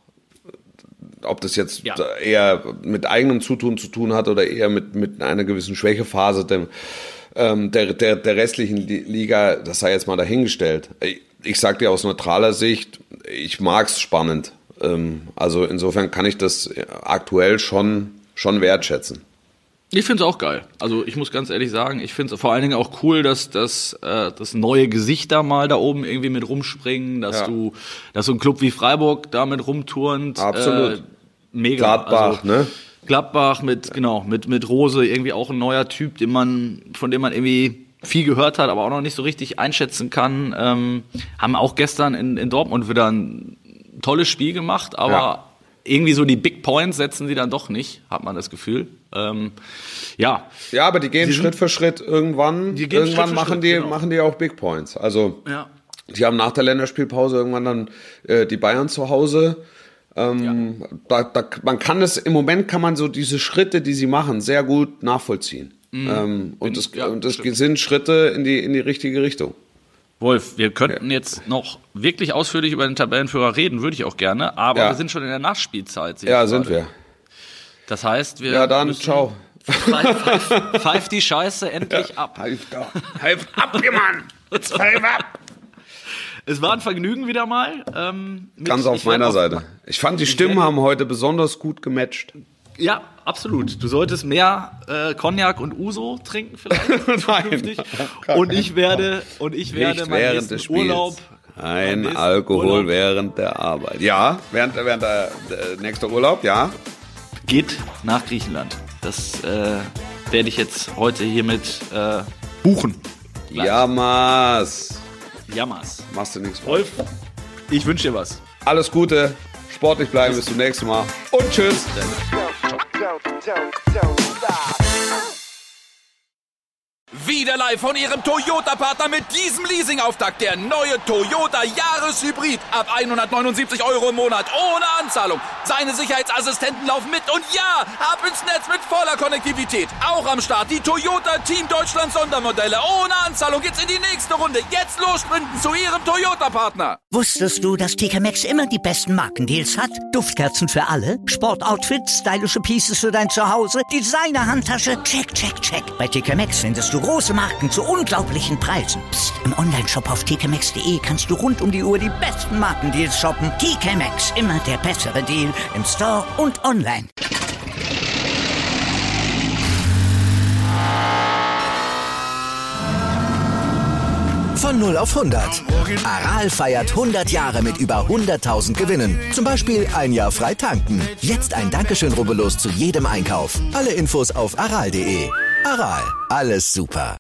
ob das jetzt Ja. eher mit eigenem Zutun zu tun hat oder eher mit, mit einer gewissen Schwächephase dem, ähm, der, der, der restlichen Li- Liga, das sei jetzt mal dahingestellt. Ich, ich sag dir aus neutraler Sicht, ich mag's spannend. Ähm, also insofern kann ich das aktuell schon, schon wertschätzen. Ich finde es auch geil. Also ich muss ganz ehrlich sagen, ich finde es vor allen Dingen auch cool, dass das, äh, das neue Gesichter mal da oben irgendwie mit rumspringen, dass Ja. du, dass so ein Club wie Freiburg damit rumturnt. Absolut. Äh, mega. Gladbach, also, ne? Gladbach mit, genau, mit, mit Rose, irgendwie auch ein neuer Typ, den man, von dem man irgendwie viel gehört hat, aber auch noch nicht so richtig einschätzen kann. Ähm, haben auch gestern in, in Dortmund wieder ein tolles Spiel gemacht, aber Ja. irgendwie so die Big Points setzen sie dann doch nicht, hat man das Gefühl. Ähm, ja. Ja, aber die gehen Die sind- Schritt für Schritt irgendwann. Die gehen irgendwann Schritt für machen Schritt, die genau. machen die auch Big Points. Also Ja. die haben nach der Länderspielpause irgendwann dann äh, die Bayern zu Hause. Ähm, da, da, man kann es im Moment kann man so diese Schritte, die sie machen, sehr gut nachvollziehen. Ähm, und es ja, und es stimmt. sind Schritte in die in die richtige Richtung. Wolf, wir könnten jetzt noch wirklich ausführlich über den Tabellenführer reden, würde ich auch gerne, aber Ja. wir sind schon in der Nachspielzeit. sehe Ja, ich sind gerade. wir. Das heißt, wir Ja, dann müssen- ciao. Pfeif, pfeif, pfeif die Scheiße endlich ab. Half da. Half ab, Mann. Half ab. Es war ein Vergnügen wieder mal. Ähm, mit- Ganz auf ich werd meiner auch- Seite. Ich fand, die Stimmen werde- haben heute besonders gut gematcht. Ja, absolut. Du solltest mehr äh, Cognac und Uso trinken vielleicht. Nein. zukünftig. Und ich werde und ich werde Nicht meinen während nächsten des Spiels. Urlaub. meinen Ein nächsten Alkohol Urlaub während der Arbeit. Ja, während, während der, der nächste Urlaub, ja. geht nach Griechenland. Das äh, werde ich jetzt heute hiermit äh, buchen. Gleich. Jammers. Jammers. Machst du nichts. Wolf, ich wünsche dir was. Alles Gute, sportlich bleiben, bis zum nächsten Mal und tschüss. Wieder live von Ihrem Toyota-Partner mit diesem Leasing-Auftakt. Der neue Toyota Jahreshybrid. Ab hundertneunundsiebzig Euro im Monat. Ohne Anzahlung. Seine Sicherheitsassistenten laufen mit. Und ja, ab ins Netz mit voller Konnektivität. Auch am Start die Toyota Team Deutschland Sondermodelle. Ohne Anzahlung geht's in die nächste Runde. Jetzt los sprinten zu Ihrem Toyota-Partner. Wusstest du, dass T K Maxx immer die besten Markendeals hat? Duftkerzen für alle, Sportoutfits, stylische Pieces für dein Zuhause, Designer-Handtasche, check, check, check. Bei T K Maxx findest du große Marken zu unglaublichen Preisen. Psst. Im Onlineshop auf t k maxx punkt d e kannst du rund um die Uhr die besten Markendeals shoppen. T K Maxx, immer der bessere Deal im Store und online. Von null auf hundert. Aral feiert hundert Jahre mit über hunderttausend Gewinnen. Zum Beispiel ein Jahr frei tanken. Jetzt ein Dankeschön, rubbellos zu jedem Einkauf. Alle Infos auf aral punkt de. Aral, alles super.